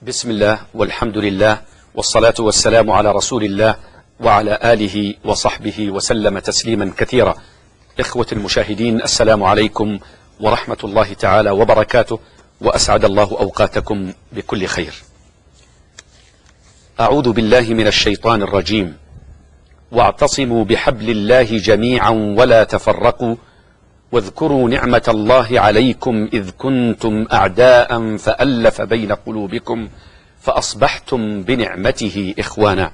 بسم الله والحمد لله والصلاة والسلام على رسول الله وعلى آله وصحبه وسلم تسليما كثيرا. إخوة المشاهدين، السلام عليكم ورحمة الله تعالى وبركاته، وأسعد الله أوقاتكم بكل خير. أعوذ بالله من الشيطان الرجيم. واعتصموا بحبل الله جميعا ولا تفرقوا واذكروا نعمة الله عليكم إذ كنتم أعداء فألف بين قلوبكم فأصبحتم بنعمته إخوانا.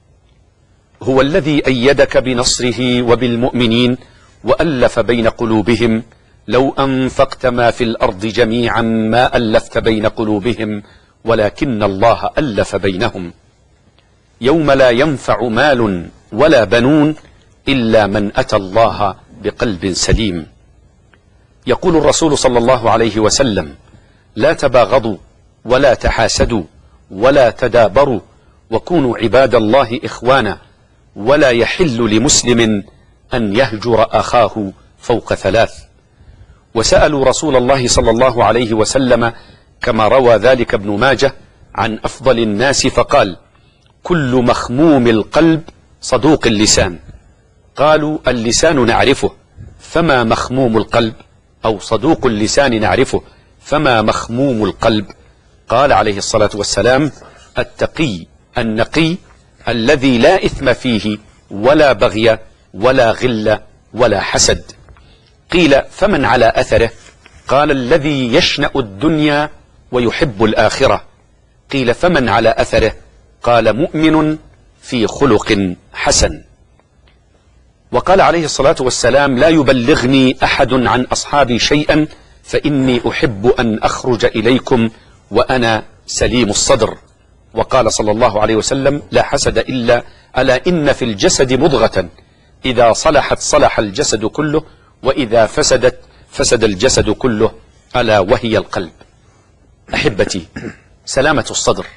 هو الذي أيدك بنصره وبالمؤمنين وألف بين قلوبهم لو أنفقت ما في الأرض جميعا ما ألفت بين قلوبهم ولكن الله ألف بينهم. يوم لا ينفع مال ولا بنون إلا من أتى الله بقلب سليم. يقول الرسول صلى الله عليه وسلم: لا تباغضوا ولا تحاسدوا ولا تدابروا وكونوا عباد الله إخوانا، ولا يحل لمسلم أن يهجر أخاه فوق ثلاث. وسألوا رسول الله صلى الله عليه وسلم كما روى ذلك ابن ماجه عن أفضل الناس فقال: كل مخموم القلب صدوق اللسان. قالوا: اللسان نعرفه فما مخموم القلب؟ أو صدوق اللسان نعرفه فما مخموم القلب؟ قال عليه الصلاة والسلام: التقي النقي الذي لا إثم فيه ولا بغي ولا غل ولا حسد. قيل: فمن على أثره؟ قال: الذي يشنأ الدنيا ويحب الآخرة. قيل: فمن على أثره؟ قال: مؤمن في خلق حسن. وقال عليه الصلاة والسلام: لا يبلغني أحد عن أصحابي شيئا فإني أحب أن أخرج إليكم وأنا سليم الصدر. وقال صلى الله عليه وسلم: لا حسد ألا إن في الجسد مضغة إذا صلحت صلح الجسد كله وإذا فسدت فسد الجسد كله ألا وهي القلب. أحبتي، سلامة الصدر،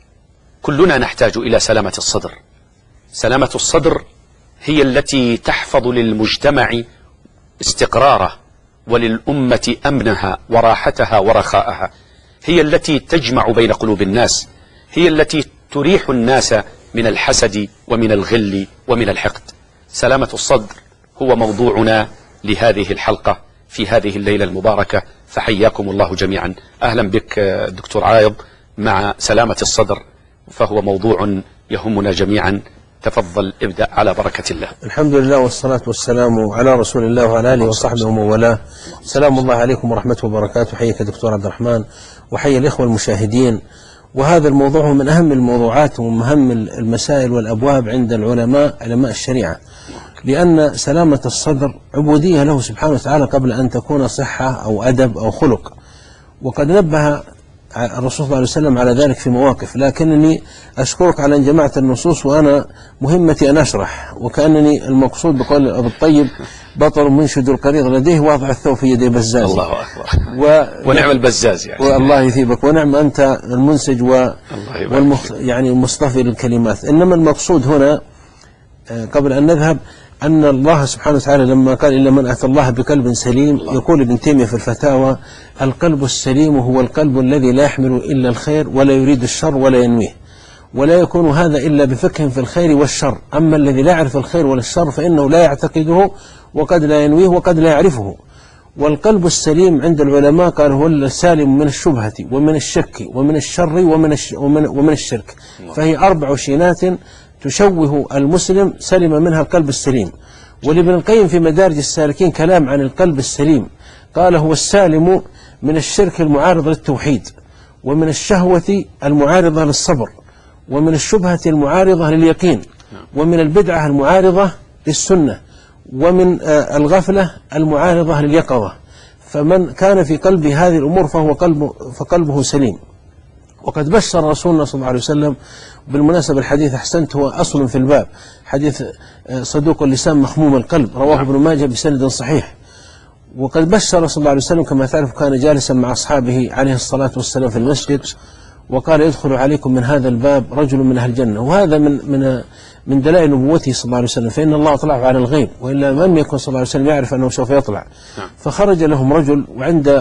كلنا نحتاج إلى سلامة الصدر. سلامة الصدر هي التي تحفظ للمجتمع استقراره وللأمة أمنها وراحتها ورخاءها، هي التي تجمع بين قلوب الناس، هي التي تريح الناس من الحسد ومن الغل ومن الحقد. سلامة الصدر هو موضوعنا لهذه الحلقة في هذه الليلة المباركة، فحياكم الله جميعا. أهلا بك دكتور عايض مع سلامة الصدر، فهو موضوع يهمنا جميعا. تفضل، ابدأ على بركة الله. الحمد لله والصلاة والسلام على رسول الله وعلى آله وصحبه ومن والاه. سلام الله عليكم ورحمته وبركاته. حياك دكتور عبد الرحمن وحيا الإخوة المشاهدين. وهذا الموضوع هو من أهم الموضوعات ومن أهم المسائل والأبواب عند علماء الشريعة، لأن سلامة الصدر عبودية له سبحانه وتعالى قبل أن تكون صحة أو أدب أو خلق. وقد نبه الرسول صلى الله عليه وسلم على ذلك في مواقف، لكنني أشكرك على أن جمعت النصوص وأنا مهمتي أن أشرح، وكأنني المقصود بقول أبو الطيب: بطل منشد القريض لديه واضع الثوب في يدي بزاز. الله أكبر. ونعم البزاز يعني. والله يثيبك، ونعم أنت المنسج يعني المصطفي للكلمات. إنما المقصود هنا قبل أن نذهب أن الله سبحانه وتعالى لما قال: إلا من أتى الله بقلب سليم، يقول ابن تيمية في الفتاوى: القلب السليم هو القلب الذي لا يحمل إلا الخير ولا يريد الشر ولا ينويه، ولا يكون هذا إلا بفقه في الخير والشر. أما الذي لا يعرف الخير ولا الشر فإنه لا يعتقده وقد لا ينويه وقد لا يعرفه. والقلب السليم عند العلماء قال هو السالم من الشبهة ومن الشك ومن الشر ومن الشرك، فهي 4 شينات تشوه المسلم سلم منها القلب السليم. ولابن القيم في مدارج السالكين كلام عن القلب السليم، قال: هو السالم من الشرك المعارض للتوحيد، ومن الشهوة المعارضة للصبر، ومن الشبهة المعارضة لليقين، ومن البدعة المعارضة للسنة، ومن الغفلة المعارضة لليقظة. فمن كان في قلبه هذه الأمور فقلبه سليم. وقد بشر رسولنا صلى الله عليه وسلم، بالمناسبة الحديث أحسنت هو أصل في الباب، حديث صدوق اللسان مخموم القلب، رواه ابن ماجه بسند صحيح. وقد بشر صلى الله عليه وسلم كما تعرف كان جالسا مع أصحابه عليه الصلاة والسلام في المسجد، وقال: يدخل عليكم من هذا الباب رجل من أهل الجنة. وهذا من دلائل نبوته صلى الله عليه وسلم، فإن الله اطلعه على الغيب، وإلا لم يكن صلى الله عليه وسلم يعرف أنه سوف يطلع. فخرج لهم رجل، وعند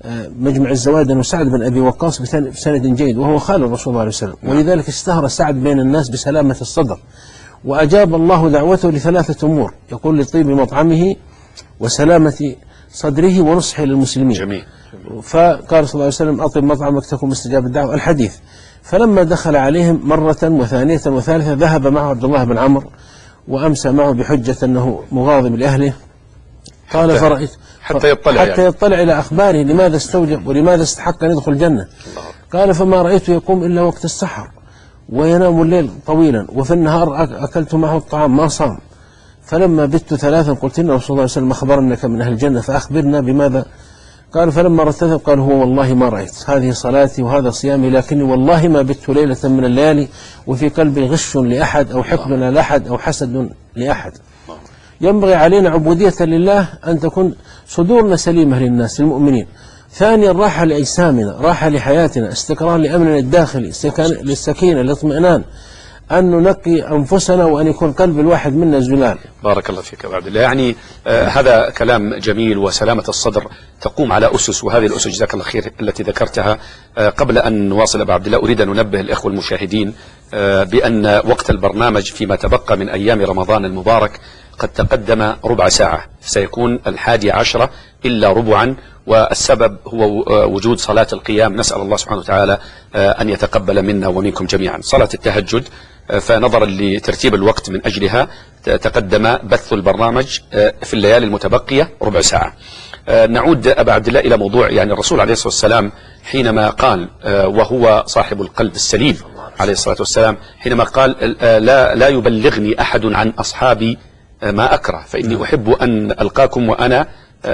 مجمع الزوائد وسعد بن أبي وقاص بسند جيد، وهو خال الرسول صلى الله عليه وسلم، ولذلك اشتهر سعد بين الناس بسلامة الصدر، وأجاب الله دعوته لثلاثة أمور، يقول لطيب مطعمه وسلامة صدره ونصحه للمسلمين. جميل. فقال صلى الله عليه وسلم: أطب مطعمك تكن مستجاب الدعوة، الحديث. فلما دخل عليهم مرة وثانية وثالثة ذهب معه عبد الله بن عمرو وأمسى معه بحجة أنه مغاضب لأهله. قال: فرأيت حتى يطلع إلى أخباره لماذا استوجب ولماذا استحق أن يدخل الجنة. قال: فما رأيته يقوم إلا وقت السحر وينام الليل طويلا، وفي النهار أكلت معه الطعام ما صام. فلما بت ثلاثا قلت إن رسول الله صلى الله عليه وسلم أخبرنك من أهل الجنة فأخبرنا بماذا. قال: فلما ارتثب قال: هو والله ما رأيت، هذه صلاتي وهذا صيامي، لكني والله ما بت ليلة من الليالي وفي قلبي غش لأحد أو حقد على أحد أو حسد لأحد. ينبغي علينا عبودية لله أن تكون صدورنا سليمة للناس المؤمنين. ثانيا: راحة لأجسامنا، راحة لحياتنا، استقرار لأمننا الداخلي، للسكينة، للاطمئنان، أن ننقي أنفسنا وأن يكون قلب الواحد منا زلال. بارك الله فيك أبو عبد الله. يعني هذا كلام جميل، وسلامة الصدر تقوم على أسس، وهذه الأسس جزاك الله خير التي ذكرتها. قبل أن نواصل أبو عبد الله أريد أن ننبه الإخوة المشاهدين بأن وقت البرنامج فيما تبقى من أيام رمضان المبارك قد تقدم ربع ساعة، سيكون 11 إلا ربعا، والسبب هو وجود صلاة القيام. نسأل الله سبحانه وتعالى أن يتقبل منا ومنكم جميعا صلاة التهجد، فنظرا لترتيب الوقت من أجلها تقدم بث البرنامج في الليالي المتبقية ربع ساعة. نعود أبا عبد الله إلى موضوع، يعني الرسول عليه الصلاة والسلام حينما قال، وهو صاحب القلب السليم عليه الصلاة والسلام، حينما قال: لا يبلغني أحد عن أصحابي ما أكره فإني أحب أن ألقاكم وأنا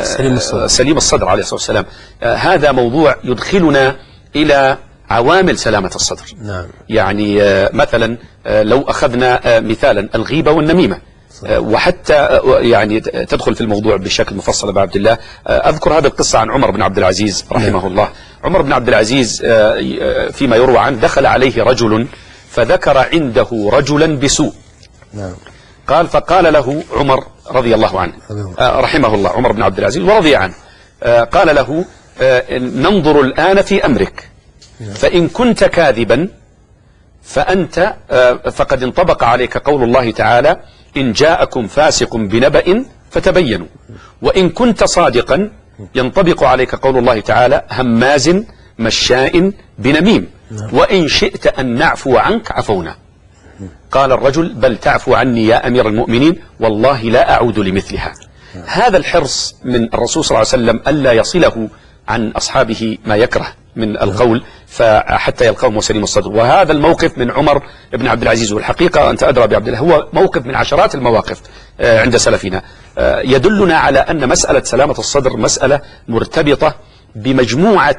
سليم الصدر عليه الصلاة والسلام. هذا موضوع يدخلنا إلى عوامل سلامة الصدر. نعم. يعني مثلا لو أخذنا مثالا الغيبة والنميمة، وحتى يعني تدخل في الموضوع بشكل مفصل أبا عبد الله. أذكر هذه القصة عن عمر بن عبد العزيز رحمه الله. عمر بن عبد العزيز فيما يروى عنه دخل عليه رجل فذكر عنده رجلا بسوء. نعم. فقال له عمر رضي الله عنه رحمه الله، عمر بن عبد العزيز ورضي عنه، قال له: ننظر الآن في أمرك، فإن كنت كاذبا فأنت فقد انطبق عليك قول الله تعالى: إن جاءكم فاسق بنبأ فتبينوا، وإن كنت صادقا ينطبق عليك قول الله تعالى: هماز مشاء بنميم، وإن شئت أن نعفو عنك عفونا. قال الرجل: بل تعفو عني يا أمير المؤمنين، والله لا أعود لمثلها. هذا الحرص من الرسول صلى الله عليه وسلم ألا يصله عن أصحابه ما يكره من القول فحتى يلقاهم سليم الصدر. وهذا الموقف من عمر بن عبد العزيز، والحقيقة أنت أدرى بعبد الله، هو موقف من عشرات المواقف عند سلفنا يدلنا على أن مسألة سلامة الصدر مسألة مرتبطة بمجموعة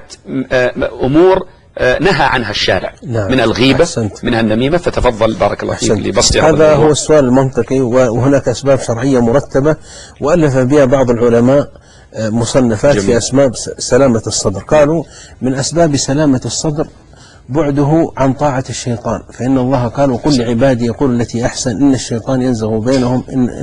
أمور نهى عنها الشارع. نعم. من الغيبة، أحسنت. منها النميمة. فتفضل بارك الله فيك لبسط هذا هو السؤال المنطقي، وهناك أسباب شرعية مرتبة وألف بها بعض العلماء مصنفات. جميل. في أسباب سلامة الصدر. قالوا: من أسباب سلامة الصدر بعده عن طاعة الشيطان، فإن الله قال: وقل لعبادي يقول التي أحسن إن الشيطان ينزغ بينهم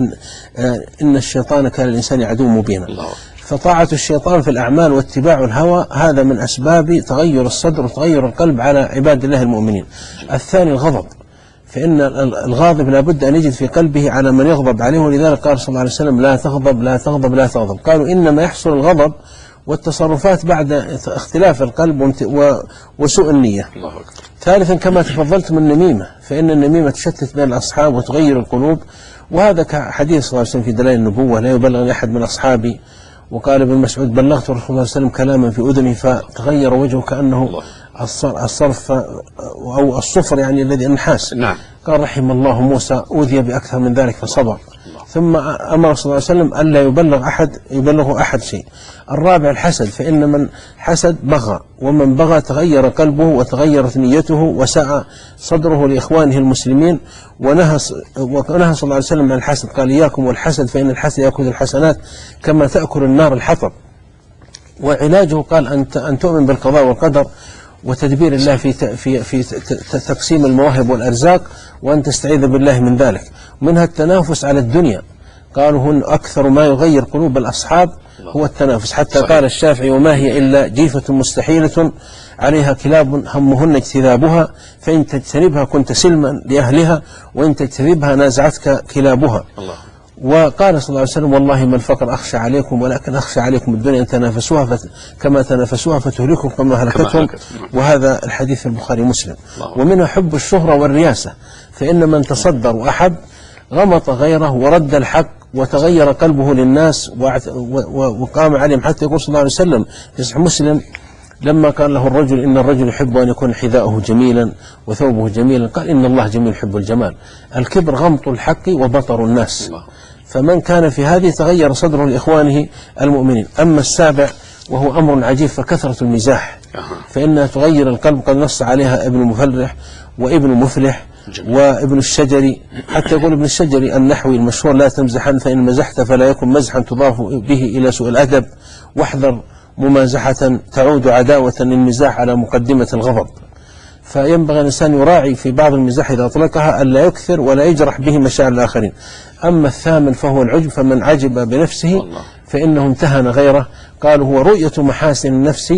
إن الشيطان كان الإنسان عدو مبينا. فطاعة الشيطان في الأعمال واتباع الهوى هذا من أسباب تغير الصدر وتغير القلب على عباد الله المؤمنين. الثاني الغضب، فإن الغاضب لابد أن يجد في قلبه على من يغضب عليه، ولذلك قال صلى الله عليه وسلم: لا تغضب لا تغضب لا تغضب. قالوا: إنما يحصل الغضب والتصرفات بعد اختلاف القلب وسوء النية. الله أكبر. ثالثا كما تفضلت من النميمة، فإن النميمة تشتت بين الأصحاب وتغير القلوب، وهذا كحديث صلى الله عليه وسلم في دلائل النبوة: لا يبلغني أحد من أصحابي. وقال ابن مسعود: بلغت رسول الله صلى الله عليه وسلم كلاما في أذني فتغير وجهه كأنه الصرف أو الصفر، يعني الذي النحاس. نعم. قال: رحم الله موسى أوذي بأكثر من ذلك فصبر. ثم أمر صلى الله عليه وسلم ألا يبلغ أحد شيء. الرابع الحسد، فإن من حسد بغى، ومن بغى تغير قلبه وتغيرت نيته وسعى صدره لإخوانه المسلمين. ونهى صلى الله عليه وسلم عن الحسد، قال: إياكم والحسد فإن الحسد يأكل الحسنات كما تأكل النار الحطب. وعلاجه قال: أن تؤمن بالقضاء والقدر وتدبير الله في تقسيم المواهب والأرزاق، وأن تستعيذ بالله من ذلك. منها التنافس على الدنيا. قالوا هن أكثر ما يغير قلوب الأصحاب هو التنافس، حتى صحيح. قال الشافعي: وما هي إلا جيفة مستحيلة عليها كلاب همهن اجتذابها، فإن تجتنبها كنت سلما لأهلها، وإن تجتذبها نازعتك كلابها. الله. وقال صلى الله عليه وسلم: والله ما الفقر أخشى عليكم، ولكن أخشى عليكم الدنيا أن تنافسوها كما تنافسوها فتهلككم كما هلكتهم. وهذا الحديث في البخاري ومسلم. ومنها حب الشهرة والرياسة، فإن من تصدر وأحب غمط غيره ورد الحق وتغير قلبه للناس وقام عليهم، حتى يقول صلى الله عليه وسلم في صحيح مسلم لما قال له الرجل: إن الرجل يحب أن يكون حذاؤه جميلا وثوبه جميلا، قال: إن الله جميل يحب الجمال. الكبر غمط الحق وبطر الناس. فمن كان في هذه تغير صدره لإخوانه المؤمنين. أما السابع وهو أمر عجيب فكثرة المزاح، فإنها تغير القلب، قد نص عليها ابن مفلح وابن مفلح وابن الشجري، حتى يقول ابن الشجري النحوي المشهور: لا تمزحن فإن مزحت فلا يكن مزحا تضاف به إلى سوء الأدب، واحذر ممازحة تعود عداوة المزاح على مقدمة الغضب. فينبغي الإنسان يراعي في بعض المزاح إذا أطلقها ألا يكثر ولا يجرح به مشاعر الآخرين. أما الثامن فهو العجب، فمن عجب بنفسه فإنه امتهن غيره. قالوا: هو رؤية محاسن النفس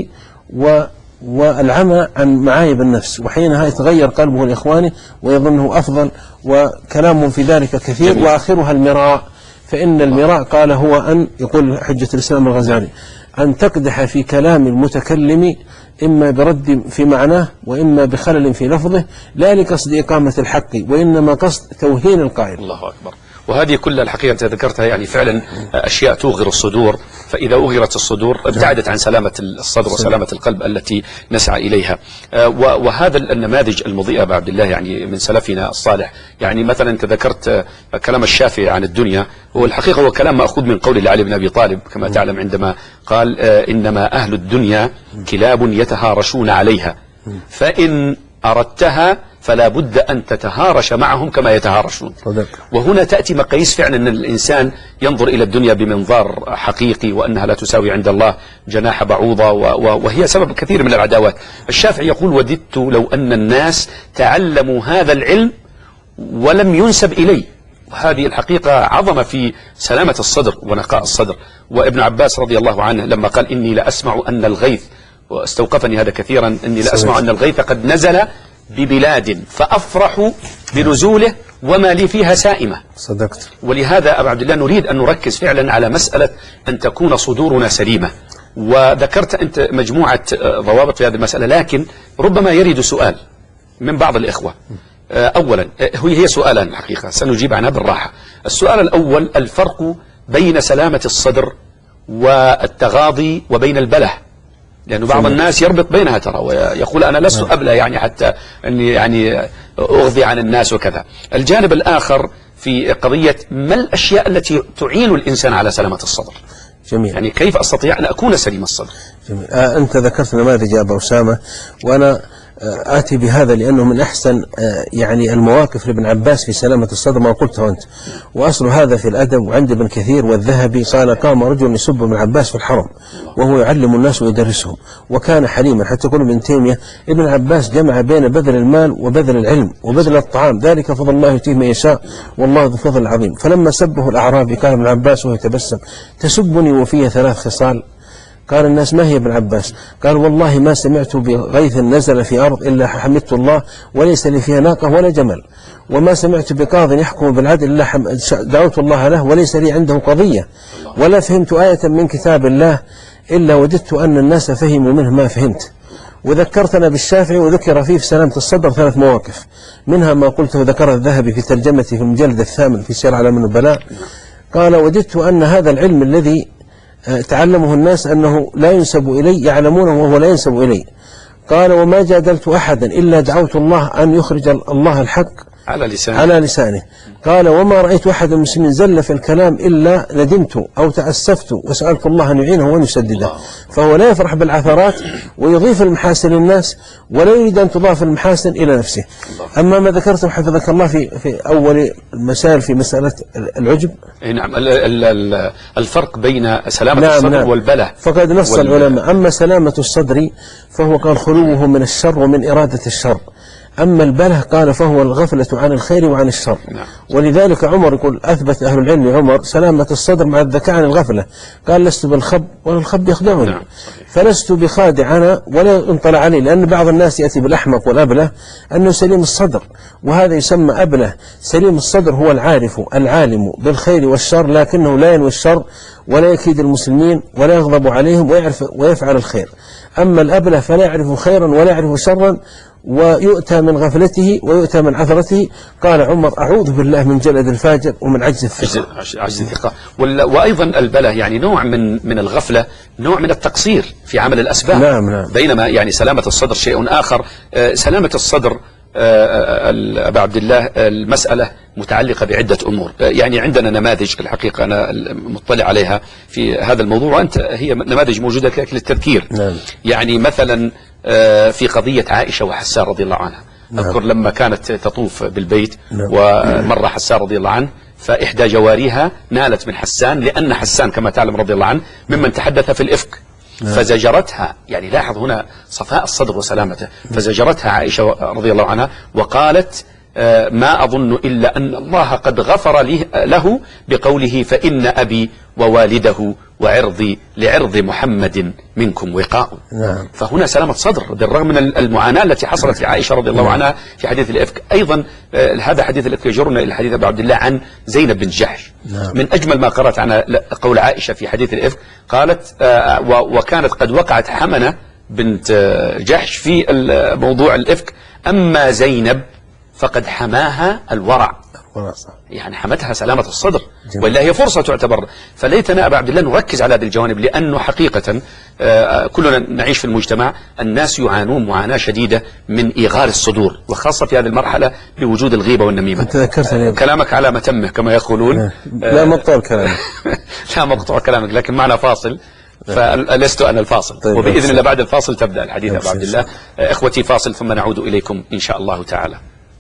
والعمى عن معايب النفس، وحينها يتغير قلبه لإخوانه ويظنه أفضل. وكلام في ذلك كثير، وآخرها المراء، فإن المراء قال هو أن يقول حجة الإسلام الغزالي: أن تقدح في كلام المتكلم إما برد في معناه وإما بخلل في لفظه، لا لقصد إقامة الحق وإنما قصد توهين القائل. الله أكبر. وهذه كل الحقيقة أنت ذكرتها يعني فعلا أشياء توغر الصدور، فإذا أغرت الصدور ابتعدت عن سلامة الصدر وسلامة القلب التي نسعى إليها. وهذا النماذج المضيئة أبا عبد الله يعني من سلفنا الصالح، يعني مثلا أنت ذكرت كلام الشافعي عن الدنيا، هو الحقيقة هو كلام مأخوذ من قول علي بن أبي طالب كما تعلم، عندما قال: إنما أهل الدنيا كلاب يتهارشون عليها، فإن أردتها فلا بد أن تتهارش معهم كما يتهارشون. وهنا تأتي مقاييس فعلا أن الإنسان ينظر إلى الدنيا بمنظار حقيقي، وأنها لا تساوي عند الله جناح بعوضة، وهي سبب كثير من العداوات. الشافعي يقول: وددت لو أن الناس تعلموا هذا العلم ولم ينسب إليه. وهذه الحقيقة عظمة في سلامة الصدر ونقاء الصدر. وابن عباس رضي الله عنه لما قال: إني لأسمع أن الغيث، واستوقفني هذا كثيرا، إني لأسمع أن الغيث قد نزل ببلاد فأفرح بنزوله وما لي فيها سائمة. صدقت. ولهذا أبا عبد الله نريد أن نركز فعلا على مسألة أن تكون صدورنا سليمة. وذكرت أنت مجموعة ضوابط في هذه المسألة، لكن ربما يرد سؤال من بعض الإخوة. أولا هي سؤالان الحقيقة سنجيب عنها بالراحة. السؤال الأول: الفرق بين سلامة الصدر والتغاضي وبين البله، لأنه بعض الناس يربط بينها ترى ويقول: أنا لست أبلى يعني حتى أني يعني أغذي عن الناس وكذا. الجانب الآخر في قضية ما الأشياء التي تعين الإنسان على سلامة الصدر؟ جميل. يعني كيف أستطيع أن أكون سليم الصدر؟ جميل. أنت ذكرت نماذج يا أبا أسامة، وأنا آتي بهذا لأنه من أحسن يعني المواقف لابن عباس في سلامة الصدر ما قلته أنت. وأصل هذا في الأدب، وعند ابن كثير والذهبي قال: قام رجل يسب ابن عباس في الحرم وهو يعلم الناس ويدرسهم، وكان حليما. حتى يقول ابن تيمية: ابن عباس جمع بين بذل المال وبذل العلم وبذل الطعام، ذلك فضل الله يؤتيه من يشاء والله ذو فضل عظيم. فلما سبه الأعرابي قال ابن عباس وهو يتبسم: تسبني وفي 3 خصال؟ قال الناس: ما هي ابن عباس؟ قال: والله ما سمعت بغيث نزل في أرض إلا حمدت الله وليس لي فيها ناقة ولا جمل، وما سمعت بقاض يحكم بالعدل إلا دعوت الله له وليس لي عنده قضية، ولا فهمت آية من كتاب الله إلا وددت أن الناس فهموا منه ما فهمت. وذكرتنا بالشافعي، وذكر فيه في سلامة الصدر 3 مواقف، منها ما قلته ذكر الذهبي في ترجمته في المجلد 8 في سير أعلام النبلاء. قال: وددت أن هذا العلم الذي تعلمه الناس أنه لا ينسب إلي يعلمونه وهو لا ينسب إلي. قال: وما جادلت أحدا إلا دعوت الله أن يخرج الله الحق على لسانه. قال: وما رأيت أحد المسلمين زل في الكلام إلا ندمت أو تأسفت وسألت الله أن يعينه وأن يسدده. فهو لا يفرح بالعثرات ويضيف المحاسن للناس ولا يريد أن تضاف المحاسن إلى نفسه. أما ما ذكرته حفظك الله في أول المسائل في مسألة العجب، نعم، الفرق بين سلامة الصدر والبله، فقد نص العلماء: أما سلامة الصدر فهو قال: خلوه من الشر ومن إرادة الشر. أما البله قال فهو الغفلة عن الخير وعن الشر. ولذلك عمر يقول أثبت أهل العلم عمر سلامة الصدر مع الذكاء عن الغفلة، قال لست بالخب ولا الخب يخدعني. فلست بخادع أنا ولا انطلع علي، لأن بعض الناس يأتي بالأحمق والأبله أنه سليم الصدر، وهذا يسمى أبله. سليم الصدر هو العارف العالم بالخير والشر، لكنه لا ينوي الشر ولا يكيد المسلمين ولا يغضب عليهم ويفعل الخير. أما الأبله فلا يعرف خيرا ولا يعرف شرا، ويؤتى من غفلته ويؤتى من عثرته. قال عمر أعوذ بالله من جلد الفاجر ومن عجز الثقة. عجز الثقة. وأيضا البله يعني نوع من الغفلة، نوع من التقصير في عمل الأسباب. نعم. بينما يعني سلامة الصدر شيء آخر. سلامة الصدر أبا عبد الله المسألة متعلقة بعدة أمور. يعني عندنا نماذج الحقيقة أنا مطلع عليها في هذا الموضوع، وأنت هي نماذج موجودة لك للتذكير. نعم. يعني مثلا في قضية عائشة وحسان رضي الله عنها. أذكر لما كانت تطوف بالبيت ومر حسان رضي الله عنه، فإحدى جواريها نالت من حسان، لأن حسان كما تعلم رضي الله عنه ممن تحدث في الإفك، فزجرتها. يعني لاحظ هنا صفاء الصدر وسلامته. فزجرتها عائشة رضي الله عنها وقالت ما أظن إلا أن الله قد غفر له بقوله فإن أبي ووالده وعرضي لعرض محمد منكم وقاء. فهنا سلامة صدر بالرغم من المعاناة التي حصلت لعائشة رضي الله عنها في حديث الإفك. أيضا هذا حديث الإفك يجرنا إلى حديث أبي عبد الله عن زينب بن جحش. من أجمل ما قرأت عن قول عائشة في حديث الإفك، قالت وكانت قد وقعت حمنة بنت جحش في موضوع الإفك، أما زينب فقد حماها الورع. يعني حمتها سلامة الصدر، وإلا هي فرصة تعتبر. فليتنا أبا عبد الله نركز على هذه الجوانب، لأنه حقيقة كلنا نعيش في المجتمع، الناس يعانون معاناة شديدة من إيغار الصدور، وخاصة في هذه المرحلة بوجود الغيبة والنميمة. أنت ذكرتني كلامك على متمه كما يقولون. لا مقطوع كلامك. لا مقطوع كلامك، لكن معنا فاصل، فلست أنا الفاصل. طيب، وبإذن الله بعد الفاصل تبدأ الحديث أبا عبد الله. إخوتي فاصل ثم نعود إليكم إن شاء الله تعالى.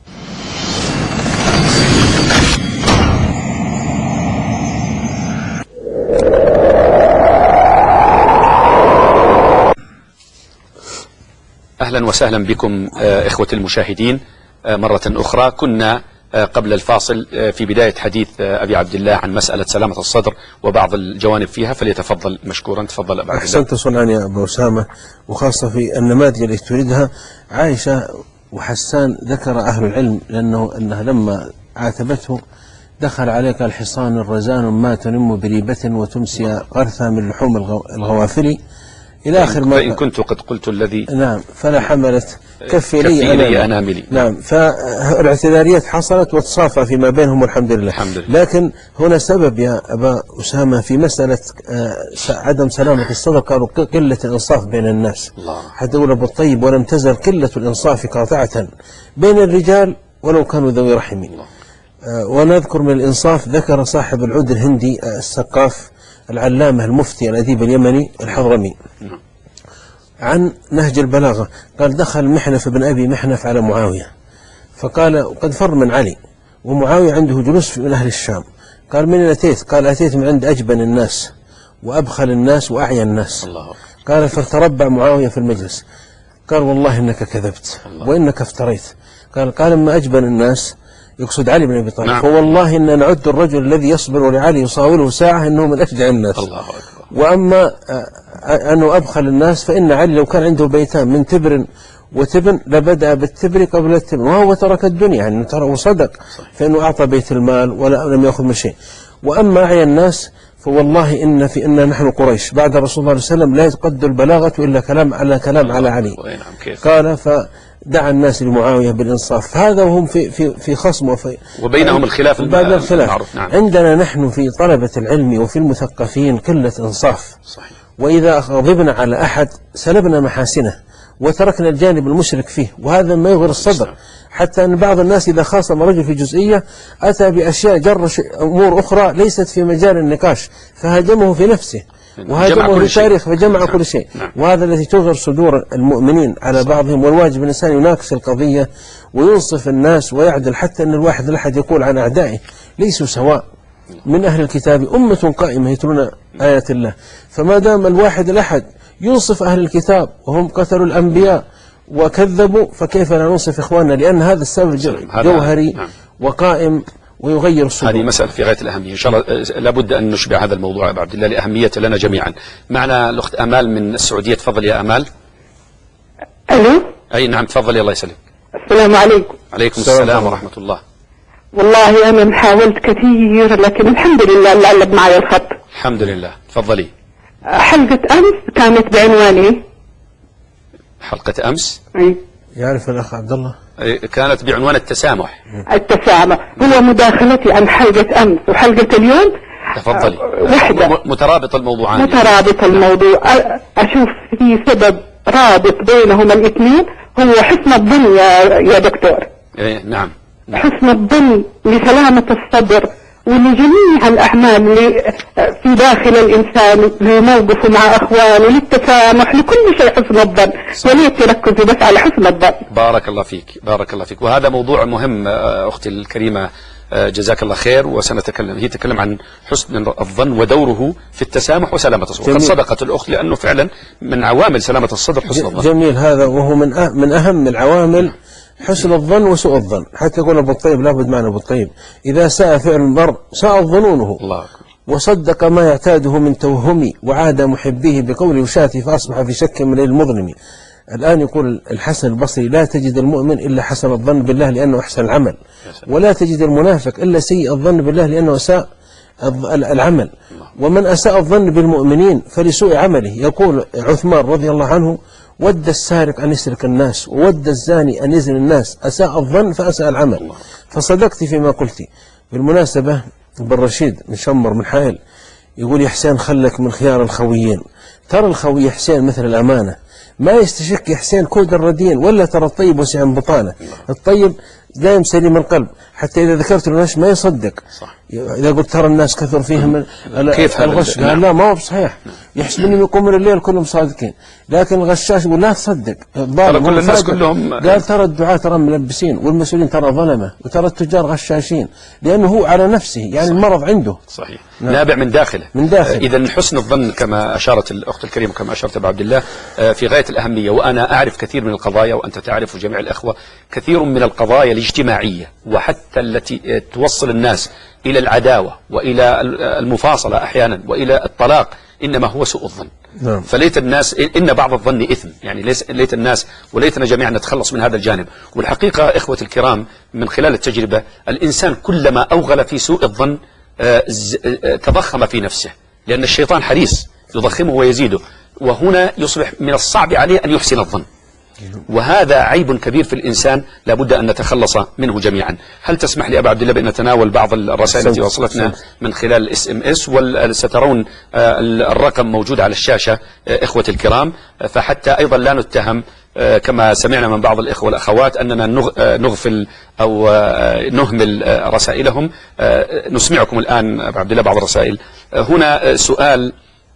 أهلا وسهلا بكم إخوة المشاهدين مرة أخرى. كنا قبل الفاصل في بداية حديث أبي عبد الله عن مسألة سلامة الصدر وبعض الجوانب فيها، فليتفضل مشكورا. تفضل أبا عبد الله. أحسنت صنعا يا أبا أسامة، وخاصة في النماذج التي تريدها. عائشة وحسان ذكر أهل العلم أنها لما عاتبته دخل عليك الحصان الرزان ما تنم بريبة وتمسي غرثا من لحوم الغوافل إلى آخر ما. فإن كنت قد قلت الذي. نعم. فلا حملت كفي لي أناملي. نعم. فالاعتذاريات حصلت وتصافى فيما بينهم والحمد لله. لكن هنا سبب يا أبا أسامة في مسألة عدم سلامة الصدر، قالوا قلة الإنصاف بين الناس. حتى يقول أبو الطيب ولم تزل قلة الإنصاف قاطعة بين الرجال ولو كانوا ذوي رحم. ونذكر من الإنصاف ذكر صاحب العود الهندي السقاف العلامة المفتي الأديب اليمني الحضرمي عن نهج البلاغة، قال دخل محنف بن أبي محنف على معاوية، فقال قد فر من علي، ومعاوية عنده جلوس من أهل الشام. قال من أتيت؟ قال أتيت من عند أجبن الناس وأبخل الناس وأعيا الناس. قال فتربع معاوية في المجلس، قال والله إنك كذبت وإنك افتريت. قال ما أجبن الناس يقصد علي بن أبي طالب. فوالله إن نعد الرجل الذي يصبر لعلي يصاوله ساعة إنه من أشجع الناس. الله أكبر. وأما أنه أبخل الناس فإن علي لو كان عنده بيتان من تبر وتبن لبدأ بالتبر قبل التبن، وهو ترك الدنيا يعني ترى وصدق، فإنه أعطى بيت المال ولا لم يأخذ من شيء. وأما أعيا الناس فوالله إن نحن قريش بعد رسول الله صلى الله عليه وسلم لا يتقد البلاغة إلا كلام على علي. قال فدعا الناس لمعاوية بالإنصاف، هذا وهم في خصم وبينهم الخلاف بعد الخلاف. نعم. عندنا نحن في طلبة العلم وفي المثقفين قلة إنصاف. صحيح. وإذا غضبنا على أحد سلبنا محاسنه وتركنا الجانب المشرك فيه، وهذا ما يغير الصدر. حتى أن بعض الناس إذا خاصم رجل في جزئية أتى بأشياء جر أمور أخرى ليست في مجال النقاش فهاجمه في نفسه وهاجمه في تاريخ فجمع كل شيء. وهذا الذي تغير صدور المؤمنين على بعضهم. والواجب الإنسان يناقش القضية وينصف الناس ويعدل، حتى أن الواحد الأحد يقول عن أعدائه ليسوا سواء، من أهل الكتاب أمة قائمة يتلون آيات الله. فما دام الواحد الأحد ينصف أهل الكتاب وهم قتلوا الأنبياء وكذبوا، فكيف لا ننصف إخواننا؟ لأن هذا السبب جوهري وقائم ويغير الصدور. هذه مسألة في غاية الأهمية، إن شاء الله لابد أن نشبع هذا الموضوع أبو عبد الله لأهمية لنا جميعا. معنا الأخت أمال من السعودية، تفضل يا أمال. ألو. أي نعم تفضلي، الله يسلمك. السلام عليكم. عليكم السلام ورحمة الله. والله أنا حاولت كثير لكن الحمد لله اللي قلب معي الخط. الحمد لله، تفضلي. حلقة أمس كانت بعنواني. حلقة أمس؟ يعرف الأخ عبد الله؟ كانت بعنوان التسامح. التسامح هو مداخلتي عن حلقة أمس وحلقة اليوم. تفضلي. وحدة مترابط الموضوعان. مترابط الموضوع. أشوف في سبب رابط بينهما الاثنين، هو حسن الظن يا دكتور. نعم. حسن الظن لسلامة الصدر ولجميع الأعمال اللي في داخل الإنسان، لموقفه مع أخوانه، للتسامح، لكل شيء حسن الظن. وليت تركزوا بس على حسن الظن. بارك الله فيك، بارك الله فيك. وهذا موضوع مهم أختي الكريمة، جزاك الله خير. وسنتكلم، هي تتكلم عن حسن الظن ودوره في التسامح وسلامة الصدر. قد صدقت الأخت، لأنه فعلا من عوامل سلامة الصدر حسن الظن. جميل هذا، وهو من أهم العوامل حسن الظن وسوء الظن. حتى يقول أبو الطيب، لابد معنا أبو الطيب، إذا ساء فعل المرء ساء ظنونه، الله أكبر، وصدق ما يعتاده من توهمي، وعاد محبيه بقول وشاتي، فأصبح في شك من المظلم. الآن يقول الحسن البصري: لا تجد المؤمن إلا حسن الظن بالله لأنه أحسن العمل، ولا تجد المنافق إلا سيء الظن بالله لأنه أساء العمل. ومن أساء الظن بالمؤمنين فلسوء عمله. يقول عثمان رضي الله عنه: ود السارق أن يسرق الناس، وود الزاني أن يزن الناس، أساء الظن فأساء العمل. فصدقت فيما قلت. بالمناسبة بالرشيد من شمر من حائل يقول: يا حسين خلك من خيار الخويين. ترى الخوي يا حسين مثل الأمانة، ما يستشك يا حسين كود الردين، ولا ترى الطيب وسع بطانه. الطيب دائم سليم القلب، حتى إذا ذكرت الناس ما يصدق. صح. إذا قلت ترى الناس كثر فيهم الغش، قال لا ما هو بصحيح، يحسبني يقومون الليل كلهم صادقين. لكن الغشاش يقول لا تصدق، ترى كل الناس كلهم. قال ترى الدعاة ترى ملبسين، والمسؤولين ترى ظلمة، وترى التجار غشاشين، لأنه هو على نفسه يعني. صحيح. المرض عنده. صحيح. نابع من داخله. من داخل. إذا حسن الظن كما أشارت الأخت الكريمة، كما أشارت أبو عبد الله، في غاية الأهمية. وأنا أعرف كثير من القضايا، وأنت تعرف جميع الأخوة، كثير من القضايا الاجتماعية وحتى التي توصل الناس إلى العداوة وإلى المفاصلة أحيانا وإلى الطلاق، إنما هو سوء الظن. نعم. فليت الناس، إن بعض الظن إثم، يعني ليت الناس وليتنا جميعا نتخلص من هذا الجانب. والحقيقة إخوة الكرام، من خلال التجربة، الإنسان كلما أوغل في سوء الظن تضخم في نفسه، لأن الشيطان حريص يضخمه ويزيده، وهنا يصبح من الصعب عليه أن يحسن الظن. وهذا عيب كبير في الإنسان لابد أن نتخلص منه جميعا. هل تسمح لي أبا عبد الله بأن نتناول بعض الرسائل التي وصلتنا من خلال SMS؟ وسترون الرقم موجود على الشاشة إخوة الكرام، فحتى أيضا لا نتهم كما سمعنا من بعض الإخوة والأخوات أننا نغفل أو نهمل رسائلهم. نسمعكم الآن أبا عبد الله بعض الرسائل. هنا سؤال: